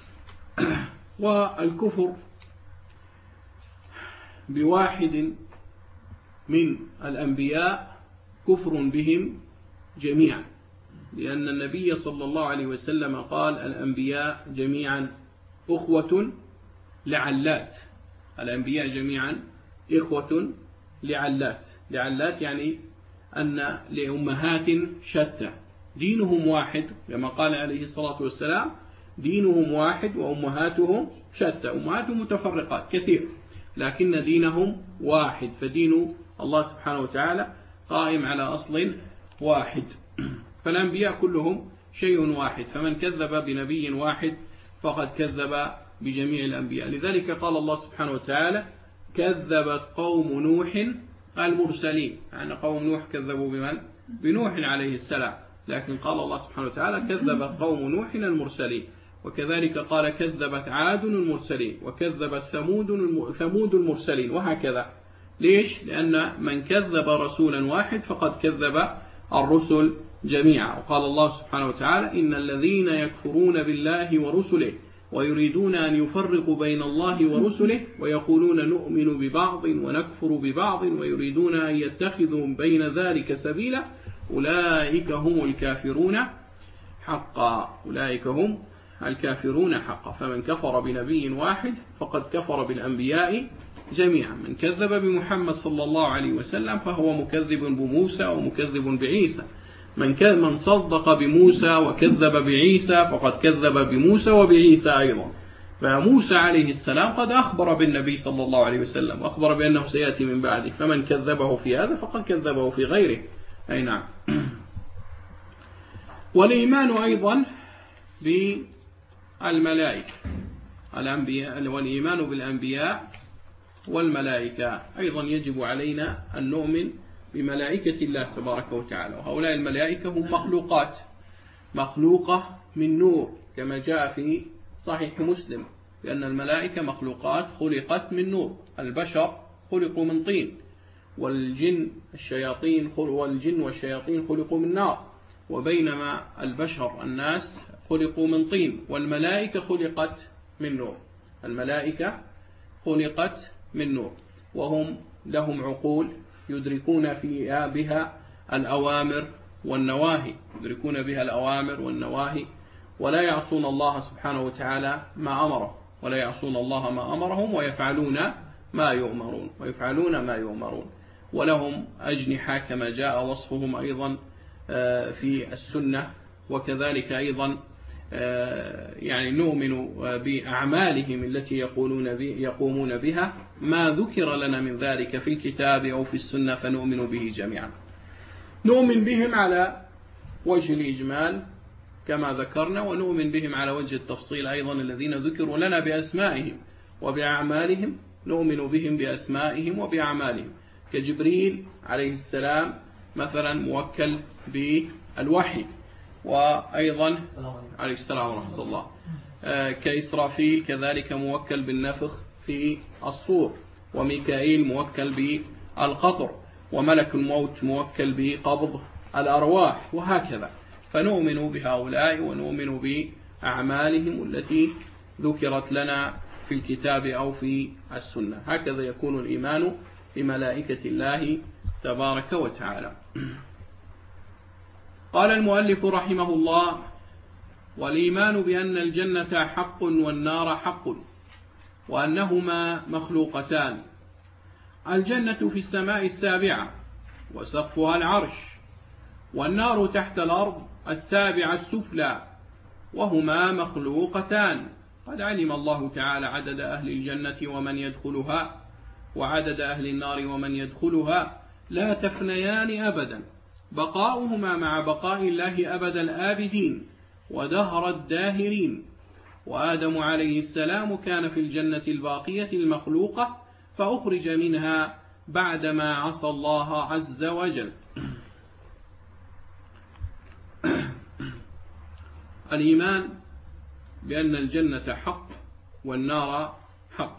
والكفر بواحد من الأنبياء كفر بهم جميعا، لأن النبي صلى الله عليه وسلم قال: الأنبياء جميعا أخوة لعلات. الأنبياء جميعا إخوة لعلات. لعلات يعني أن لأمهات شتى، دينهم واحد، كما قال عليه الصلاة والسلام: دينهم واحد وأمهاتهم شتى. أمهاتهم متفرقات كثير لكن دينهم واحد، فدين الله سبحانه وتعالى قائم على أصل واحد. فالأنبياء كلهم شيء واحد، فمن كذب بنبي واحد فقد كذب بجميع الأنبياء. لذلك قال الله سبحانه وتعالى: كذبت قوم نوح المرسلين، يعني قوم نوح كذبوا بمن؟ بنوح عليه السلام، لكن قال الله سبحانه وتعالى: كذبت قوم نوح المرسلين. وكذلك قال: كذبت عاد المرسلين، وكذبت ثمود المرسلين، وهكذا. ليش؟ لأن من كذب رسولا واحد فقد كذب الرسل جميعا. وقال الله سبحانه وتعالى: إن الذين يكفرون بالله ورسله ويريدون أن يفرقوا بين الله ورسله ويقولون نؤمن ببعض ونكفر ببعض ويريدون أن يتخذوا بين ذلك سبيلا أولئك هم الكافرون حقا. أولئك هم الكافرون حقا. فمن كفر بنبي واحد فقد كفر بالأنبياء جميعا. من كذب بمحمد صلى الله عليه وسلم فهو مكذب بموسى ومكذب بعيسى. من صدق بموسى وكذب بعيسى فقد كذب بموسى وبعيسى أيضا. فموسى عليه السلام قد أخبر بالنبي صلى الله عليه وسلم وأخبر بأنه سيأتي من بعده، فمن كذبه في هذا فقد كذبه في غيره. أي نعم. والإيمان أيضا بالملائكة، الأنبياء، والإيمان بالأنبياء والملائكة أيضا يجب علينا أن نؤمن بملائكة الله تبارك وتعالى. وهؤلاء الملائكة هم مخلوقة من نور، كما جاء في صحيح مسلم بأن الملائكة مخلوقات خلقت من نور، البشر خلقوا من طين، والجن والشياطين خلقوا من نار، وبينما البشر الناس خلقوا من طين، والملائكة خلقت من نور. الملائكة خلقت من نور، وهم لهم عقول يدركون فيها بها الأوامر والنواهي، ولا يعصون الله سبحانه وتعالى ما أمره، ويفعلون ما يؤمرون. ولهم أجنحة كما جاء وصفهم أيضا في السنة. وكذلك أيضا يعني نؤمن بأعمالهم التي يقومون بها، ما ذكر لنا من ذلك في الكتاب أو في السنة فنؤمن به جميعا. نؤمن بهم على وجه الإجمال كما ذكرنا، ونؤمن بهم على وجه التفصيل أيضا الذين ذكروا لنا بأسمائهم وبأعمالهم. نؤمن بهم بأسمائهم وبأعمالهم، كجبريل عليه السلام مثلا موكل بالوحي، وأيضا عليه السلام ورحمة الله، كإسرافيل كذلك موكل بالنفخ في الصور، وميكائيل موكل بالقطر، وملك الموت موكل بقبض الأرواح، وهكذا. فنؤمن بهؤلاء ونؤمن بأعمالهم التي ذكرت لنا في الكتاب أو في السنة. هكذا يكون الإيمان بملائكة الله تبارك وتعالى. قال المؤلف رحمه الله: والإيمان بأن الجنة حق والنار حق، وأنهما مخلوقتان. الجنة في السماء السابعة وسقفها العرش، والنار تحت الأرض السابعة السفلى، وهما مخلوقتان. قد علم الله تعالى عدد أهل الجنة ومن يدخلها، وعدد أهل النار ومن يدخلها، لا تفنيان أبدا، بقاؤهما مع بقاء الله أبد الآبدين ودهر الداهرين. وآدم عليه السلام كان في الجنة الباقية المخلوقة، فأخرج منها بعدما عصى الله عز وجل. الإيمان بأن الجنة حق والنار حق.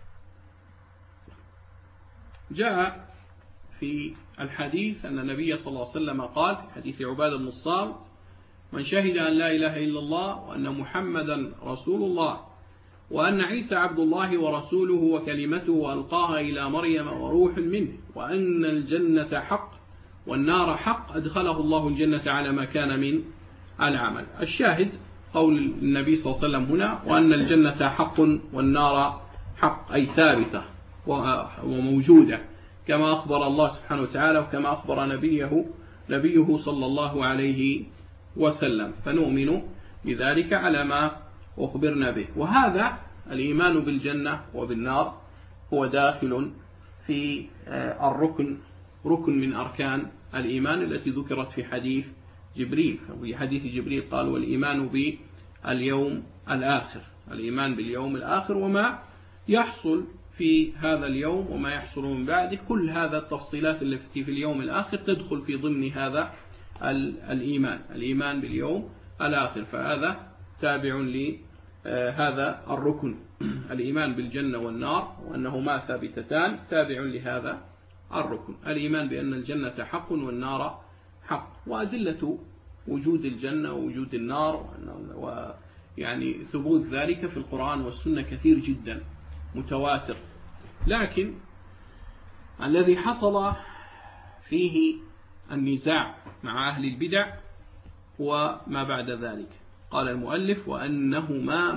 جاء في الحديث أن النبي صلى الله عليه وسلم قال في حديث عبادة بن الصامت: من شهد أن لا إله إلا الله وأن محمدا رسول الله وأن عيسى عبد الله ورسوله وكلمته ألقاها إلى مريم وروح منه، وأن الجنة حق والنار حق، أدخله الله الجنة على ما كان من العمل. الشاهد قول النبي صلى الله عليه وسلم هنا: وأن الجنة حق والنار حق، أي ثابتة وموجودة، كما أخبر الله سبحانه وتعالى وكما أخبر نبيه صلى الله عليه وسلم. فنؤمن بذلك على ما أخبرنا به. وهذا الإيمان بالجنة وبالنار هو داخل في ركن من أركان الإيمان التي ذكرت في حديث جبريل. في حديث جبريل قال: والإيمان باليوم الآخر، الإيمان باليوم الآخر وما يحصل في هذا اليوم وما يحصل من بعده، كل هذا التفصيلات التي في اليوم الآخر تدخل في ضمن هذا الإيمان باليوم الآخر. فهذا تابع لهذا الركن، الإيمان بالجنة والنار وأنهما ثابتتان تابع لهذا الركن. الإيمان بأن الجنة حق والنار حق، وأدلة وجود الجنة ووجود النار ويعني ثبوت ذلك في القرآن والسنة كثير جدا متواتر. لكن الذي حصل فيه النزاع مع أهل البدع هو ما بعد ذلك. قال المؤلف: وأنهما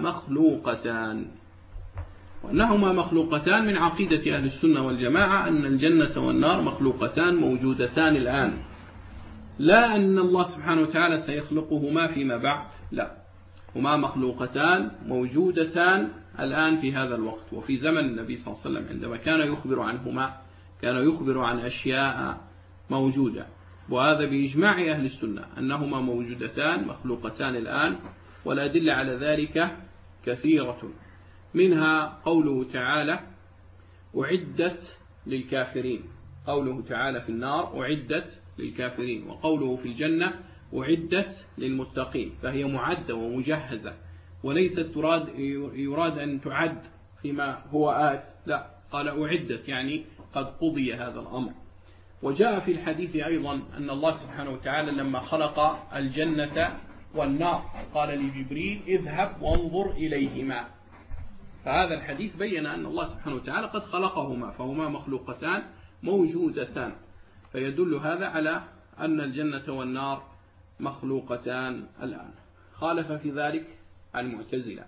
مخلوقتان من عقيدة أهل السنة والجماعة أن الجنة والنار مخلوقتان موجودتان الآن، لا أن الله سبحانه وتعالى سيخلقهما فيما بعد، لا، هما مخلوقتان موجودتان الآن في هذا الوقت. وفي زمن النبي صلى الله عليه وسلم عندما كان يخبر عنهما كان يخبر عن أشياء موجودة، وهذا بإجماع أهل السنة أنهما موجودتان مخلوقتان الآن. والأدلة على ذلك كثيرة، منها قوله تعالى: أعدت للكافرين، قوله تعالى في النار: أعدت للكافرين، وقوله في الجنة: أعدت للمتقين، فهي معدة ومجهزة، وليست يراد أن تعد فيما هو آت، لا، قال أعدت يعني قد قضي هذا الأمر. وجاء في الحديث أيضا أن الله سبحانه وتعالى لما خلق الجنة والنار قال لجبريل اذهب وانظر إليهما، فهذا الحديث بين أن الله سبحانه وتعالى قد خلقهما، فهما مخلوقتان موجودتان، فيدل هذا على أن الجنة والنار مخلوقتان الآن. خالف في ذلك المعتزلة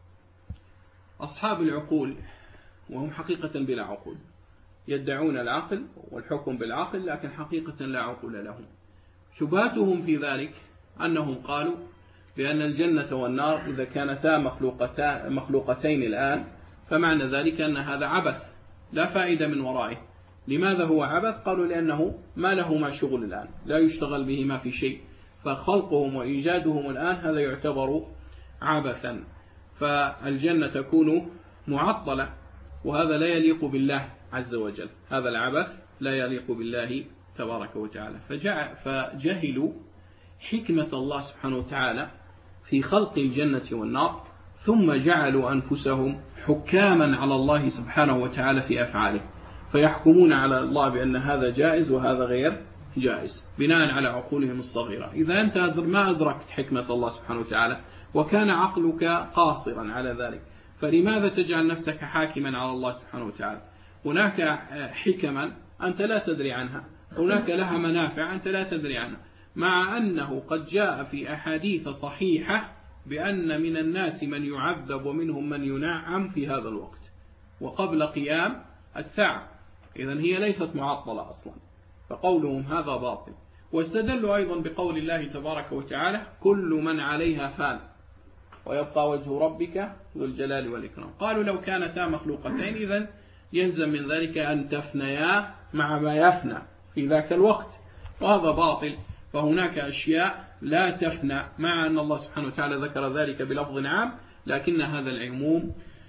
أصحاب العقول، وهم حقيقة بلا عقول، يدعون العقل والحكم بالعقل، لكن حقيقة لا عقول لهم. شبهتهم في ذلك أنهم قالوا بأن الجنة والنار إذا كانتا مخلوقتين الآن فمعنى ذلك أن هذا عبث لا فائدة من ورائه. لماذا هو عبث؟ قالوا لأنه ما له ما شغل الآن، لا يشتغل به ما في شيء، فخلقهم وإيجادهم الآن هذا يعتبر عبثا، فالجنة تكون معطلة، وهذا لا يليق بالله عز وجل، هذا العبث لا يليق بالله تبارك وتعالى. فجهلوا حكمة الله سبحانه وتعالى في خلق الجنة والنار، ثم جعلوا أنفسهم حكاما على الله سبحانه وتعالى في أفعاله، فيحكمون على الله بأن هذا جائز وهذا غير جائز بناء على عقولهم الصغيرة. إذا أنت ما أدركت حكمة الله سبحانه وتعالى وكان عقلك قاصرا على ذلك، فلماذا تجعل نفسك حاكما على الله سبحانه وتعالى؟ هناك حكما أنت لا تدري عنها، هناك لها منافع أنت لا تدري عنها، مع أنه قد جاء في أحاديث صحيحة بأن من الناس من يعذب ومنهم من ينعم في هذا الوقت وقبل قيام الساعة، إذن هي ليست معطلة أصلا، فقولهم هذا باطل. واستدلوا أيضا بقول الله تبارك وتعالى كل من عليها فان ويبقى وجه ربك ذو الجلال والإكرام. قالوا لو كانتا مخلوقتين إذن يلزم من ذلك أن تفنيا مع ما يفنى في ذاك الوقت، وهذا باطل، فهناك أشياء لا تفنى، مع أن الله سبحانه وتعالى ذكر ذلك بلفظ عام، لكن هذا العموم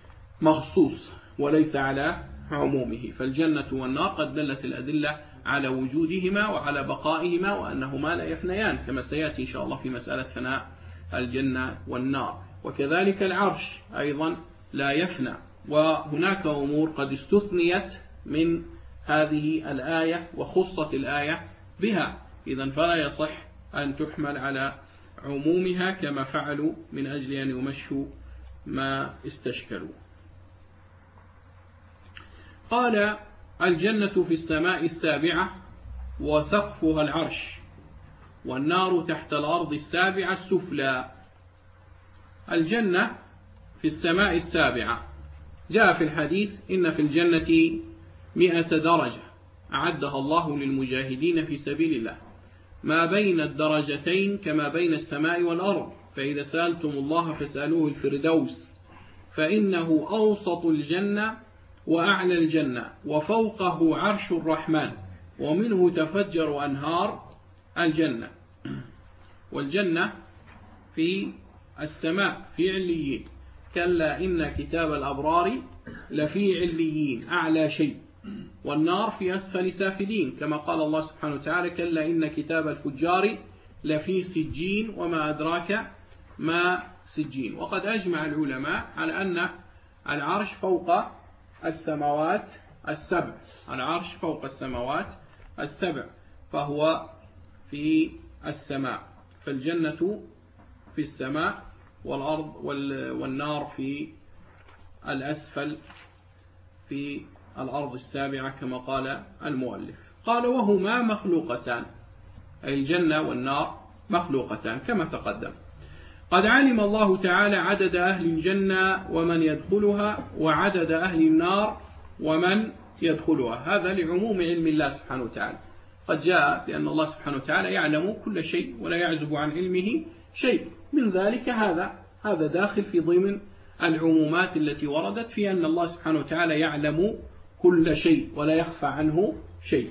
مخصوص وليس على عمومه. فالجنة والنار قد دلت الأدلة على وجودهما وعلى بقائهما وأنهما لا يفنيان، كما سيأتي إن شاء الله في مسألة فناء الجنة والنار. وكذلك العرش أيضا لا يفنى، وهناك أمور قد استثنيت من هذه الآية وخصت الآية بها، إذن فلا يصح أن تحمل على عمومها كما فعلوا من أجل أن يمشوا ما استشكلوا. قال الجنة في السماء السابعة وسقفها العرش، والنار تحت الأرض السابعة السفلى. الجنة في السماء السابعة، جاء في الحديث إن في الجنة 100 درجة أعدها الله للمجاهدين في سبيل الله، ما بين الدرجتين كما بين السماء والأرض، فإذا سألتم الله فاسألوه الفردوس، فإنه أوسط الجنة وأعلى الجنة وفوقه عرش الرحمن، ومنه تفجر أنهار الجنة. والجنة في السماء في عليين، كلا إن كتاب الأبرار لفي عليين أعلى شيء، والنار في أسفل سافلين، كما قال الله سبحانه وتعالى كلا إن كتاب الفجار لفي سجين وما أدراك ما سجين. وقد أجمع العلماء على أن العرش فوق السماوات السبع، العرش فوق السماوات السبع، فهو في السماء، فالجنة في السماء والأرض والنار في الأسفل في الأرض السابعة كما قال المؤلف. قال وهما مخلوقتان، أي الجنة والنار مخلوقتان كما تقدم. قد علم الله تعالى عدد أهل الجنة ومن يدخلها، وعدد أهل النار ومن يدخلها، هذا لعموم علم الله سبحانه وتعالى. قد جاء بأن الله سبحانه وتعالى يعلم كل شيء ولا يعزب عن علمه شيء، من ذلك هذا داخل في ضمن العمومات التي وردت في أن الله سبحانه وتعالى يعلم كل شيء ولا يخفى عنه شيء.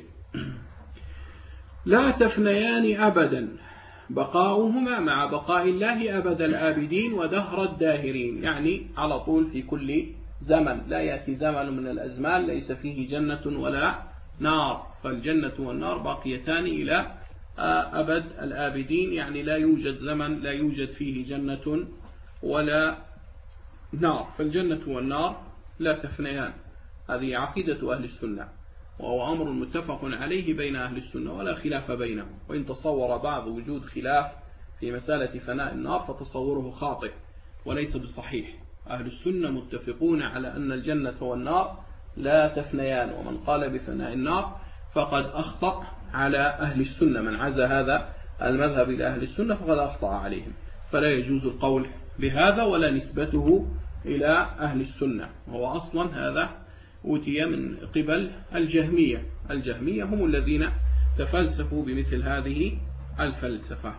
لا تفنيان أبدا، بقاؤهما مع بقاء الله أبد الآبدين ودهر الداهرين، يعني على طول في كل زمن، لا يأتي زمن من الأزمان ليس فيه جنة ولا نار، فالجنة والنار باقيتان إلى أبد الآبدين، يعني لا يوجد زمن لا يوجد فيه جنة ولا نار، فالجنة والنار لا تفنيان. هذه عقيدة أهل السنة، وهو أمر متفق عليه بين أهل السنة ولا خلاف بينهم. وإن تصور بعض وجود خلاف في مسألة فناء النار فتصوره خاطئ وليس بصحيح. أهل السنة متفقون على أن الجنة والنار لا تفنيان، ومن قال بفناء النار فقد أخطأ على أهل السنة. من عزى هذا المذهب إلى أهل السنة فقد أخطأ عليهم، فلا يجوز القول بهذا ولا نسبته إلى أهل السنة. وهو أصلا هذا أوتي من قبل الجهمية. الجهمية هم الذين تفلسفوا بمثل هذه الفلسفة.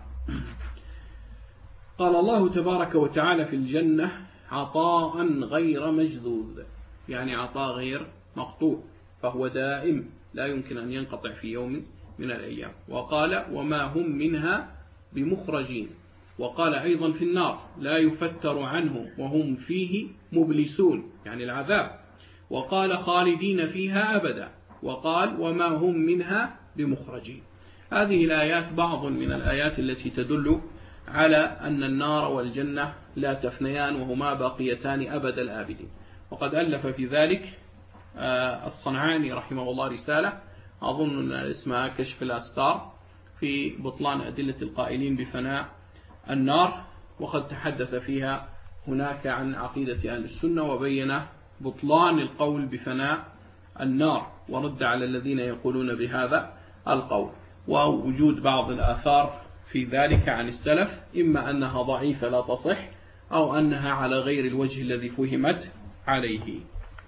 قال الله تبارك وتعالى في الجنة عطاء غير مجذوذ، يعني عطاء غير مقطوع، فهو دائم لا يمكن أن ينقطع في يوم من الأيام. وقال وما هم منها بمخرجين. وقال أيضا في النار لا يفتر عنهم وهم فيه مبلسون، يعني العذاب. وقال خالدين فيها أبدا. وقال وما هم منها بمخرجين. هذه الآيات بعض من الآيات التي تدل على أن النار والجنة لا تفنيان وهما باقيتان أبد الآبدين. وقد ألف في ذلك الصنعاني رحمه الله رسالة أظن أن اسمها كشف الأستار في بطلان أدلة القائلين بفناء النار، وقد تحدث فيها هناك عن عقيدة أهل السنة وبين بطلان القول بفناء النار ورد على الذين يقولون بهذا القول، ووجود بعض الآثار في ذلك عن السلف إما أنها ضعيفة لا تصح أو أنها على غير الوجه الذي فهمت عليه.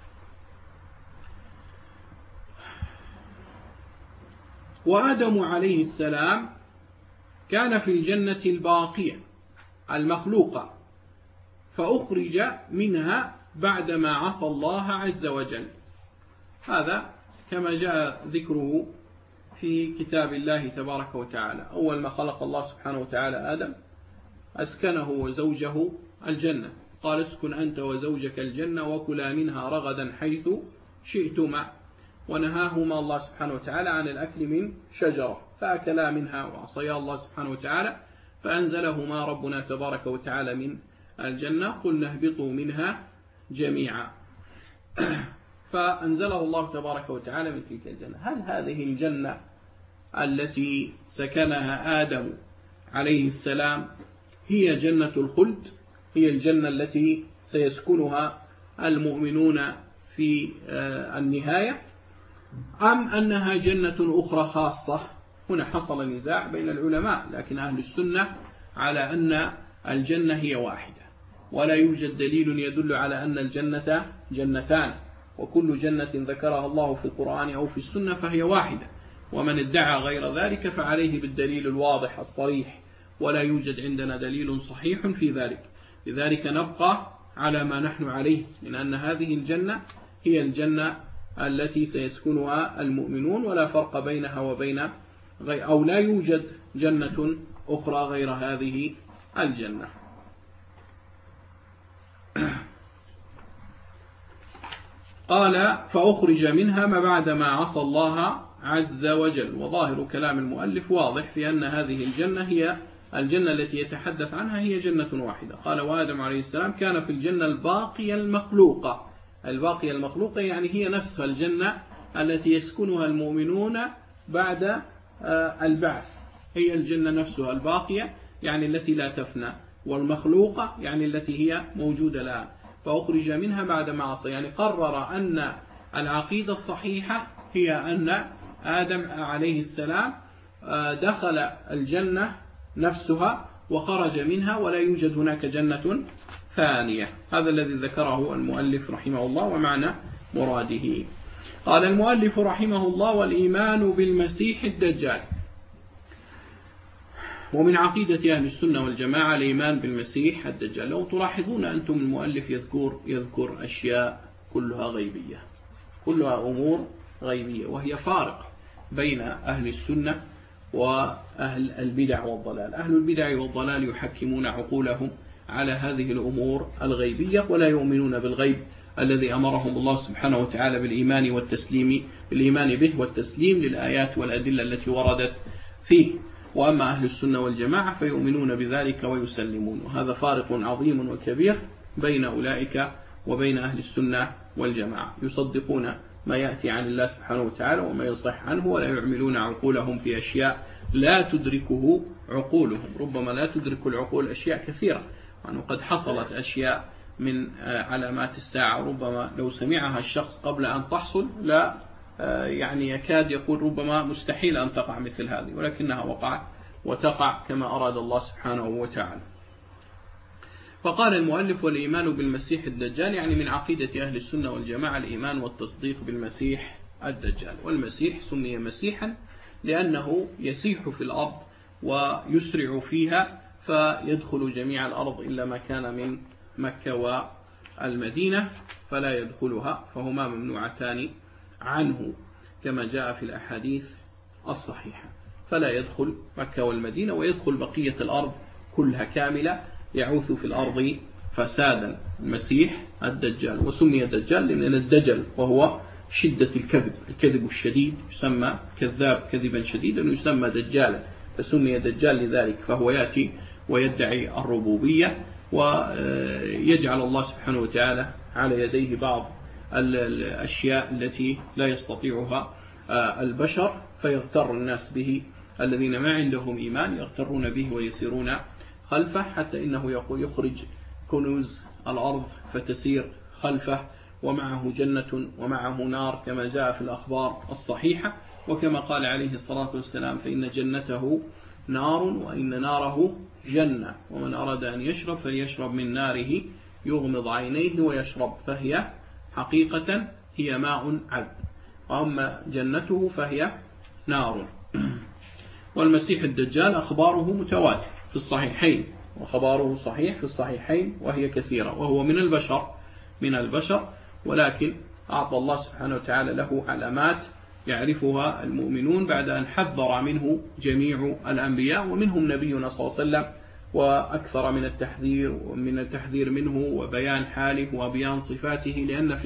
وآدم عليه السلام كان في الجنة الباقية المخلوقة، فأخرج منها بعدما عصى الله عز وجل. هذا كما جاء ذكره في كتاب الله تبارك وتعالى. أول ما خلق الله سبحانه وتعالى آدم أسكنه وزوجه الجنة، قال اسكن أنت وزوجك الجنة وكلا منها رغدا حيث شئتما، ونهاهما الله سبحانه وتعالى عن الأكل من شجرة فأكلا منها وعصيا الله سبحانه وتعالى فأنزلهما ربنا تبارك وتعالى من الجنة قلنا اهبطوا منها جميعا. فأنزله الله تبارك وتعالى من تلك الجنة. هل هذه الجنة التي سكنها آدم عليه السلام هي جنة الخلد، هي الجنة التي سيسكنها المؤمنون في النهاية، أم أنها جنة أخرى خاصة؟ هنا حصل نزاع بين العلماء، لكن أهل السنة على أن الجنة هي واحدة، ولا يوجد دليل يدل على أن الجنة جنتان، وكل جنة ذكرها الله في القرآن أو في السنة فهي واحدة، ومن ادعى غير ذلك فعليه بالدليل الواضح الصريح، ولا يوجد عندنا دليل صحيح في ذلك. لذلك نبقى على ما نحن عليه من أن هذه الجنة هي الجنة التي سيسكنها المؤمنون، ولا فرق بينها وبين أو لا يوجد جنة أخرى غير هذه الجنة. قال فأخرج منها ما بعدما عصى الله عز وجل. وظاهر كلام المؤلف واضح في أن هذه الجنة هي الجنة التي يتحدث عنها هي جنة واحدة. قال وآدم عليه السلام كان في الجنة الباقية المخلوقة. الباقية المخلوقة يعني هي نفسها الجنة التي يسكنها المؤمنون بعد البعث، هي الجنة نفسها الباقية يعني التي لا تفنى، والمخلوقة يعني التي هي موجودة الآن. فأخرج منها بعد ما عصى، يعني قرر أن العقيدة الصحيحة هي أن آدم عليه السلام دخل الجنة نفسها وخرج منها، ولا يوجد هناك جنة ثانية. هذا الذي ذكره المؤلف رحمه الله ومعنى مراده. قال المؤلف رحمه الله والإيمان بالمسيح الدجال. ومن عقيدة أهل السنة والجماعة الإيمان بالمسيح الدجال. لو تلاحظون أنتم المؤلف يذكر أشياء كلها غيبية، كلها أمور غيبية، وهي فارق بين أهل السنة وأهل البدع والضلال. أهل البدع والضلال يحكمون عقولهم على هذه الأمور الغيبية ولا يؤمنون بالغيب الذي أمرهم الله سبحانه وتعالى بالإيمان به والتسليم للآيات والأدلة التي وردت فيه. وأما أهل السنة والجماعة فيؤمنون بذلك ويسلمون. وهذا فارق عظيم وكبير بين أولئك وبين أهل السنة والجماعة، يصدقون ما يأتي عن الله سبحانه وتعالى وما يصح عنه، ولا يعملون عقولهم في أشياء لا تدركه عقولهم. ربما لا تدرك العقول أشياء كثيرة، وأنه قد حصلت أشياء من علامات الساعة ربما لو سمعها الشخص قبل أن تحصل لا يعني يكاد يقول ربما مستحيل أن تقع مثل هذه، ولكنها وقعت وتقع كما أراد الله سبحانه وتعالى. فقال المؤلف: والإيمان بالمسيح الدجال، يعني من عقيدة أهل السنة والجماعة الإيمان والتصديق بالمسيح الدجال. والمسيح سمي مسيحا لأنه يسيح في الأرض ويسرع فيها، فيدخل جميع الأرض إلا ما كان من مكة والمدينة فلا يدخلها، فهما ممنوعتان عنه كما جاء في الأحاديث الصحيحة. فلا يدخل مكة والمدينة، ويدخل بقية الأرض كلها كاملة، يعوث في الأرض فسادا. المسيح الدجال، وسمي دجال لأن الدجل وهو شدة الكذب الشديد، يسمى كذاب كذبا شديدا يسمى دجالا، فسمي دجال لذلك. فهو يأتي ويدعي الربوبية، ويجعل الله سبحانه وتعالى على يديه بعض الأشياء التي لا يستطيعها البشر، فيغتر الناس به، الذين ما عندهم إيمان يغترون به ويسيرون خلفه، حتى إنه يخرج كنوز الأرض فتسير خلفه، ومعه جنة ومعه نار كما جاء في الأخبار الصحيحة. وكما قال عليه الصلاة والسلام: فإن جنته نار وإن ناره جنة، ومن أراد أن يشرب فليشرب من ناره يغمض عينيه ويشرب، فهي حقيقة هي ماء عذب، وأما جنته فهي نار. والمسيح الدجال أخباره متواتر في الصحيحين، وخباره صحيح في الصحيحين وهي كثيرة، وهو من البشر، ولكن أعطى الله سبحانه وتعالى له علامات يعرفها المؤمنون بعد أن حذر منه جميع الأنبياء، ومنهم نبينا صلى الله عليه وسلم، وأكثر من التحذير منه وبيان حاله وبيان صفاته،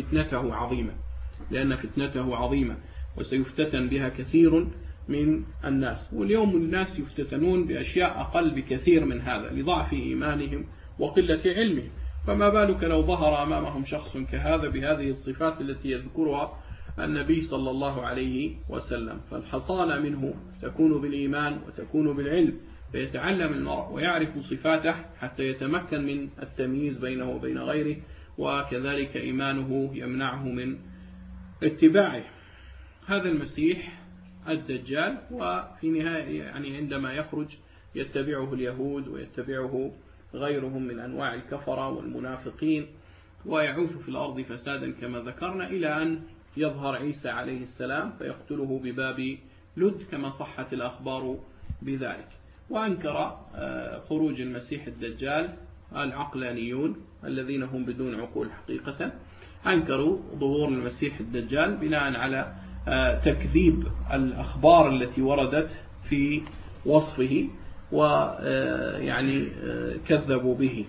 لأن فتنته عظيمة وسيفتتن بها كثير من الناس. واليوم الناس يفتتنون بأشياء أقل بكثير من هذا لضعف إيمانهم وقلة علمهم، فما بالك لو ظهر أمامهم شخص كهذا بهذه الصفات التي يذكرها النبي صلى الله عليه وسلم. فالحصانة منه تكون بالإيمان وتكون بالعلم، فيتعلم المرء ويعرف صفاته حتى يتمكن من التمييز بينه وبين غيره، وكذلك إيمانه يمنعه من اتباعه. هذا المسيح الدجال، وفي نهاية يعني عندما يخرج يتبعه اليهود ويتبعه غيرهم من أنواع الكفرة والمنافقين، ويعوث في الأرض فسادا كما ذكرنا، إلى أن يظهر عيسى عليه السلام فيقتله بباب لد كما صحت الأخبار بذلك. وأنكر خروج المسيح الدجال العقلانيون الذين هم بدون عقول حقيقة، أنكروا ظهور المسيح الدجال بناء على تكذيب الأخبار التي وردت في وصفه، ويعني كذبوا به.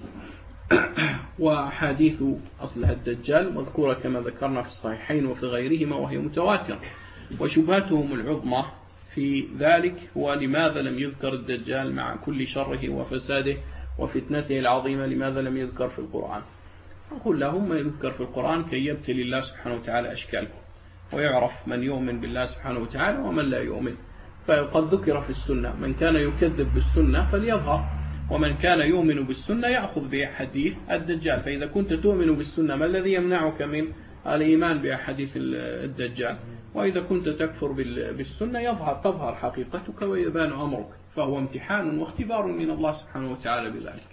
وحديث أصلها الدجال مذكورة كما ذكرنا في الصحيحين وفي غيرهما وهي متواترة. وشبهاتهم العظمى في ذلك هو لماذا لم يذكر الدجال مع كل شره وفساده وفتنته العظيمة، لماذا لم يذكر في القرآن؟ أقول لهم ما يذكر في القرآن كي يبتلي الله سبحانه وتعالى أشكالهم، ويعرف من يؤمن بالله سبحانه وتعالى ومن لا يؤمن. فقد ذكر في السنة من كان يكذب بالسنة فليظهر، ومن كان يؤمن بالسنة يأخذ بحديث الدجال. فإذا كنت تؤمن بالسنة ما الذي يمنعك من الإيمان بأحاديث الدجال؟ وإذا كنت تكفر بالسنة تظهر حقيقتك ويبان أمرك، فهو امتحان واختبار من الله سبحانه وتعالى بذلك.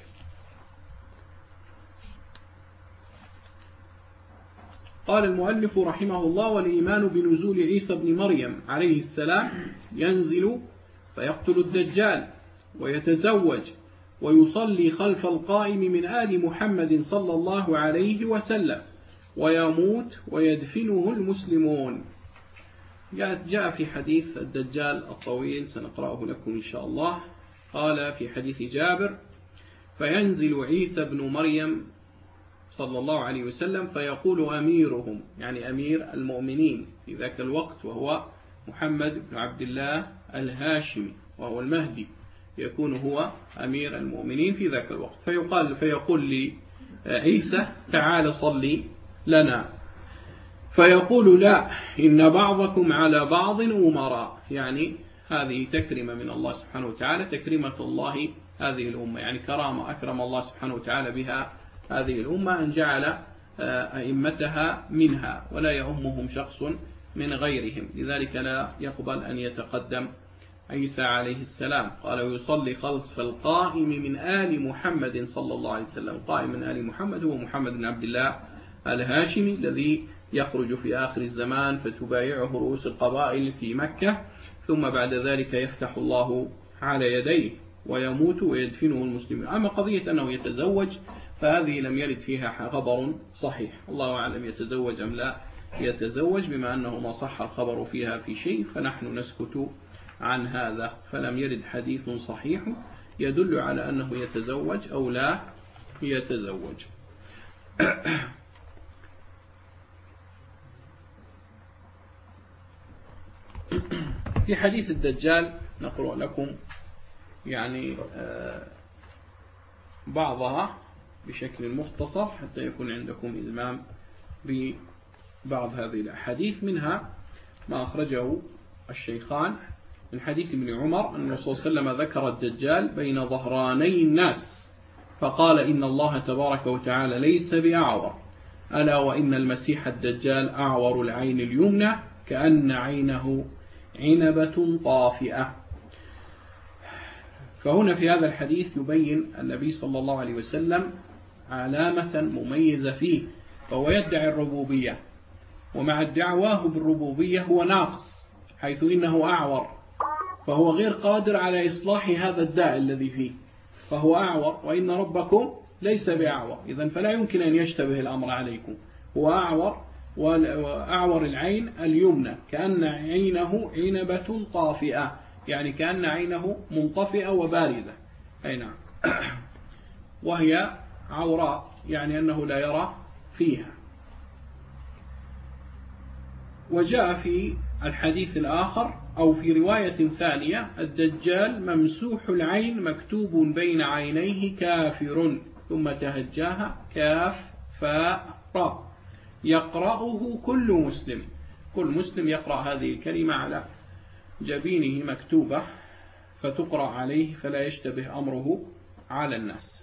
قال المؤلف رحمه الله: والإيمان بنزول عيسى بن مريم عليه السلام، ينزل فيقتل الدجال ويتزوج ويصلي خلف القائم من آل محمد صلى الله عليه وسلم، ويموت ويدفنه المسلمون. جاء في حديث الدجال الطويل سنقرأه لكم إن شاء الله. قال في حديث جابر: فينزل عيسى بن مريم صلى الله عليه وسلم فيقول أميرهم، يعني أمير المؤمنين في ذاك الوقت، وهو محمد بن عبد الله الهاشمي، وهو المهدي يكون هو أمير المؤمنين في ذاك الوقت. فيقول لي عيسى تعال صلي لنا، فيقول لا، إن بعضكم على بعض أمراء. يعني هذه تكريمة من الله سبحانه وتعالى، تكريمة الله هذه الأمة، يعني كرامة أكرم الله سبحانه وتعالى بها هذه الأمة، أن جعل أئمتها منها ولا يؤمهم شخص من غيرهم. لذلك لا يقبل أن يتقدم عيسى عليه السلام. قال يصلي خلف القائم من آل محمد صلى الله عليه وسلم. قائم من آل محمد هو محمد بن عبد الله الهاشمي الذي يخرج في آخر الزمان فتبايعه رؤوس القبائل في مكة، ثم بعد ذلك يفتح الله على يديه ويموت ويدفنه المسلمين. أما قضية أنه يتزوج فهذه لم يرد فيها خبر صحيح، الله أعلم يتزوج أم لا يتزوج، بما أنه ما صح الخبر فيها في شيء فنحن نسكت عن هذا. فلم يرد حديث صحيح يدل على أنه يتزوج أو لا يتزوج. في حديث الدجال نقرأ لكم يعني بعضها بشكل مختصر حتى يكون عندكم إلمام ببعض هذه الأحاديث. منها ما أخرجه الشيخان من حديث ابن عمر أن الرسول صلى الله عليه وسلم ذكر الدجال بين ظهراني الناس فقال إن الله تبارك وتعالى ليس بأعور، ألا وإن المسيح الدجال أعور العين اليمنى كأن عينه عنبة طافئة. فهنا في هذا الحديث يبين النبي صلى الله عليه وسلم علامة مميزة فيه، فهو يدعي الربوبية، ومع الدعواه بالربوبية هو ناقص حيث إنه أعور، فهو غير قادر على إصلاح هذا الداء الذي فيه، فهو أعور، وإن ربكم ليس بأعور، إذن فلا يمكن أن يشتبه الأمر عليكم. هو أعور، وأعور العين اليمنى كأن عينه عنبة طافئة، يعني كأن عينه منطفئة وبارزة، أي نعم، وهي عوراء، يعني أنه لا يرى فيها. وجاء في الحديث الآخر أو في رواية ثانية الدجال ممسوح العين مكتوب بين عينيه كافر، ثم تهجاها كاف فاء راء، يقرأه كل مسلم، كل مسلم يقرأ هذه الكلمة على جبينه مكتوبة فتقرأ عليه فلا يشتبه أمره على الناس.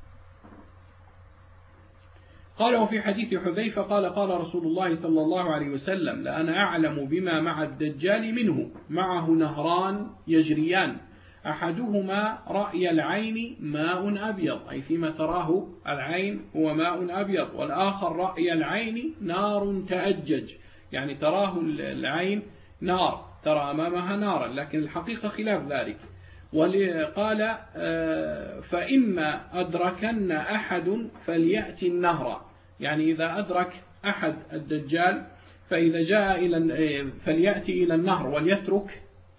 قال وفي حديث حذيفة قال قال رسول الله صلى الله عليه وسلم لأنا أعلم بما مع الدجال منه، معه نهران يجريان أحدهما رأي العين ماء أبيض، أي فيما تراه العين هو ماء أبيض، والآخر رأي العين نار تأجج، يعني تراه العين نار، ترى أمامها نارا، لكن الحقيقة خلاف ذلك. وقال فإما أدركن أحد فليأتي النهر، يعني إذا أدرك أحد الدجال فإذا جاء فليأتي إلى النهر وليترك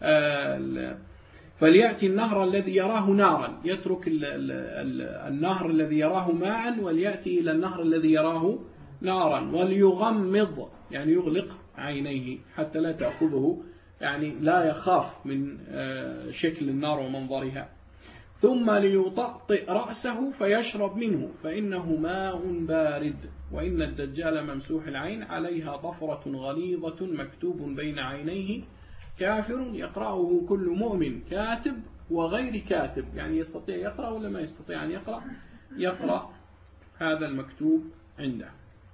فليأتي النهر الذي يراه نارا، يترك النهر الذي يراه ماء وليأتي إلى النهر الذي يراه نارا، وليغمض يعني يغلق عينيه حتى لا تأخذه، يعني لا يخاف من شكل النار ومنظرها، ثم ليطأطئ رأسه فيشرب منه فإنه ماء بارد. وإن الدجال ممسوح العين عليها ضفرة غليظة مكتوب بين عينيه كافر، يقرأه كل مؤمن كاتب وغير كاتب، يعني يستطيع يقرأ ولا ما يستطيع أن يقرأ، يقرأ هذا المكتوب عنده.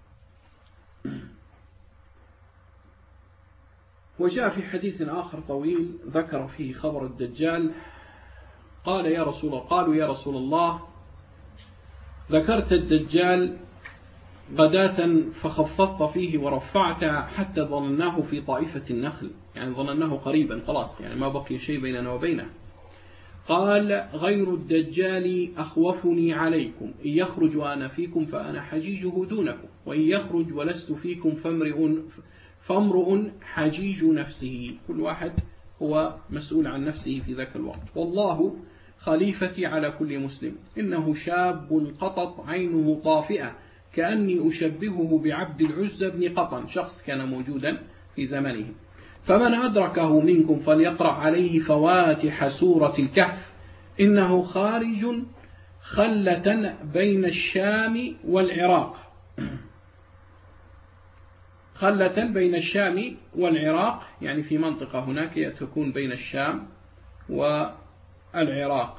وجاء في حديث آخر طويل ذكر فيه خبر الدجال، قالوا يا رسول الله ذكرت الدجال غداة فخفضت فيه ورفعت حتى ظنناه في طائفة النخل، يعني ظنناه قريبا خلاص، يعني ما بقي شيء بيننا وبينه. قال غير الدجال أخوفني عليكم، إن يخرج وأنا فيكم فأنا حجيجه دونكم، وإن يخرج ولست فيكم فامرؤ حجيج نفسه، كل واحد هو مسؤول عن نفسه في ذاك الوقت. والله خليفتي على كل مسلم، إنه شاب قطط عينه طافئة كأني أشبهه بعبد العزى بن قطن، شخص كان موجودا في زمنه، فمن أدركه منكم فليقرأ عليه فواتح سورة الكهف إنه خارج خلة بين الشام والعراق، خلة بين الشام والعراق، يعني في منطقة هناك تكون بين الشام والعراق،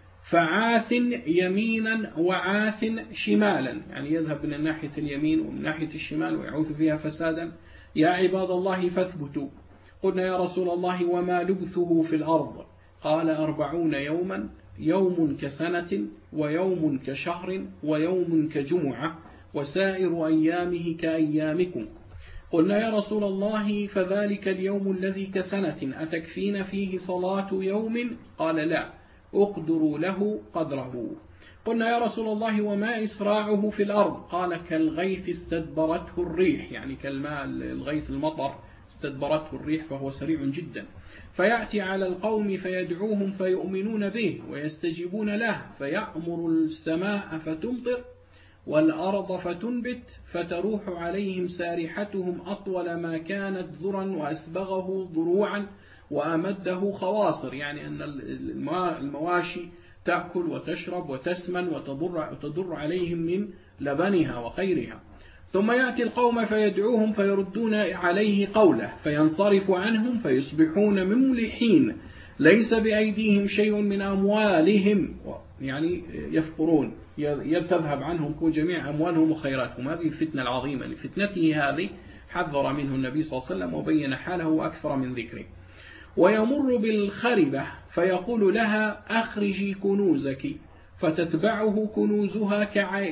فعاث يمينا وعاث شمالا، يعني يذهب من ناحية اليمين ومن ناحية الشمال ويعوث فيها فسادا. يا عباد الله فاثبتوا. قلنا يا رسول الله وما لبثه في الأرض؟ قال 40 يوما، يوم كسنة ويوم كشهر ويوم كجمعة وسائر أيامه كأيامكم. قلنا يا رسول الله فذلك اليوم الذي كسنة أتكفين فيه صلاة يوم؟ قال لا، أقدروا له قدره. قلنا يا رسول الله وما إسراعه في الأرض؟ قال كالغيث استدبرته الريح، يعني كالماء الغيث المطر استدبرته الريح فهو سريع جدا. فيأتي على القوم فيدعوهم فيؤمنون به ويستجيبون له، فيأمر السماء فتمطر والأرض فتنبت، فتروح عليهم سارحتهم أطول ما كانت ذرا وأسبغه ضروعا وأمده خواصر، يعني أن المواشي تأكل وتشرب وتسمن وتضر عليهم من لبنها وخيرها. ثم يأتي القوم فيدعوهم فيردون عليه قوله فينصرف عنهم فيصبحون مملحين، ليس بأيديهم شيء من أموالهم، يعني يفقرون، تذهب عنهم جميع أموالهم وخيراتهم. هذه الفتنة العظيمة، لفتنته هذه حذر منه النبي صلى الله عليه وسلم وبين حاله أكثر من ذكره. ويمر بالخربة فيقول لها أخرجي كنوزك، فتتبعه كنوزها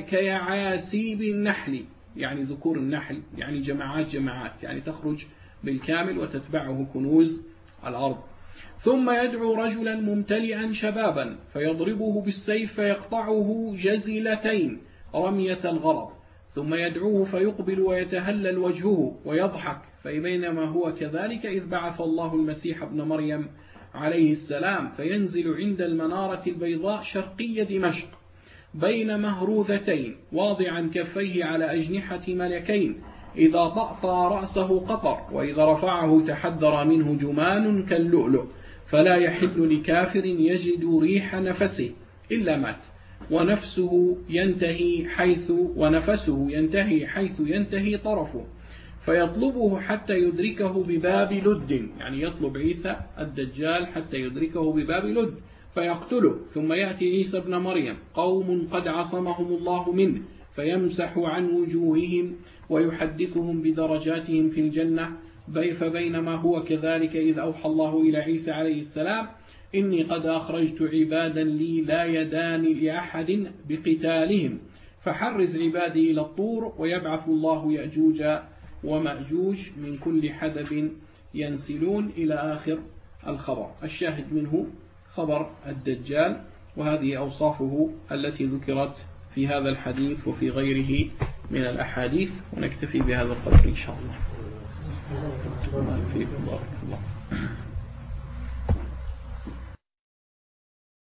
كيعاسيب النحل، يعني ذكور النحل، يعني جماعات يعني تخرج بالكامل وتتبعه كنوز الأرض. ثم يدعو رجلا ممتلئا شبابا فيضربه بالسيف فيقطعه جزلتين رمية الغرض، ثم يدعوه فيقبل ويتهلل وجهه ويضحك. فبينما هو كذلك إذ بعث الله المسيح ابن مريم عليه السلام فينزل عند المنارة البيضاء شرقي دمشق بين مهروذتين واضعا كفيه على أجنحة ملكين، إذا طأطأ رأسه قطر وإذا رفعه تحدر منه جمان كاللؤلؤ، فلا يحل لكافر يجد ريح نفسه إلا مات، ونفسه ينتهي حيث ينتهي طرفه، فيطلبه حتى يدركه بباب لد، يعني يطلب عيسى الدجال حتى يدركه بباب لد فيقتله. ثم يأتي عيسى ابن مريم قوم قد عصمهم الله منه فيمسح عن وجوههم ويحدثهم بدرجاتهم في الجنة. فبينما هو كذلك إذ أوحى الله إلى عيسى عليه السلام إني قد أخرجت عبادا لي لا يدان لأحد بقتالهم، فحرز عبادي إلى الطور، ويبعث الله يأجوج ومأجوج من كل حدب ينسلون إلى آخر الخبر. الشاهد منه خبر الدجال، وهذه أوصافه التي ذكرت في هذا الحديث وفي غيره من الأحاديث. ونكتفي بهذا القدر إن شاء الله. بارك الله.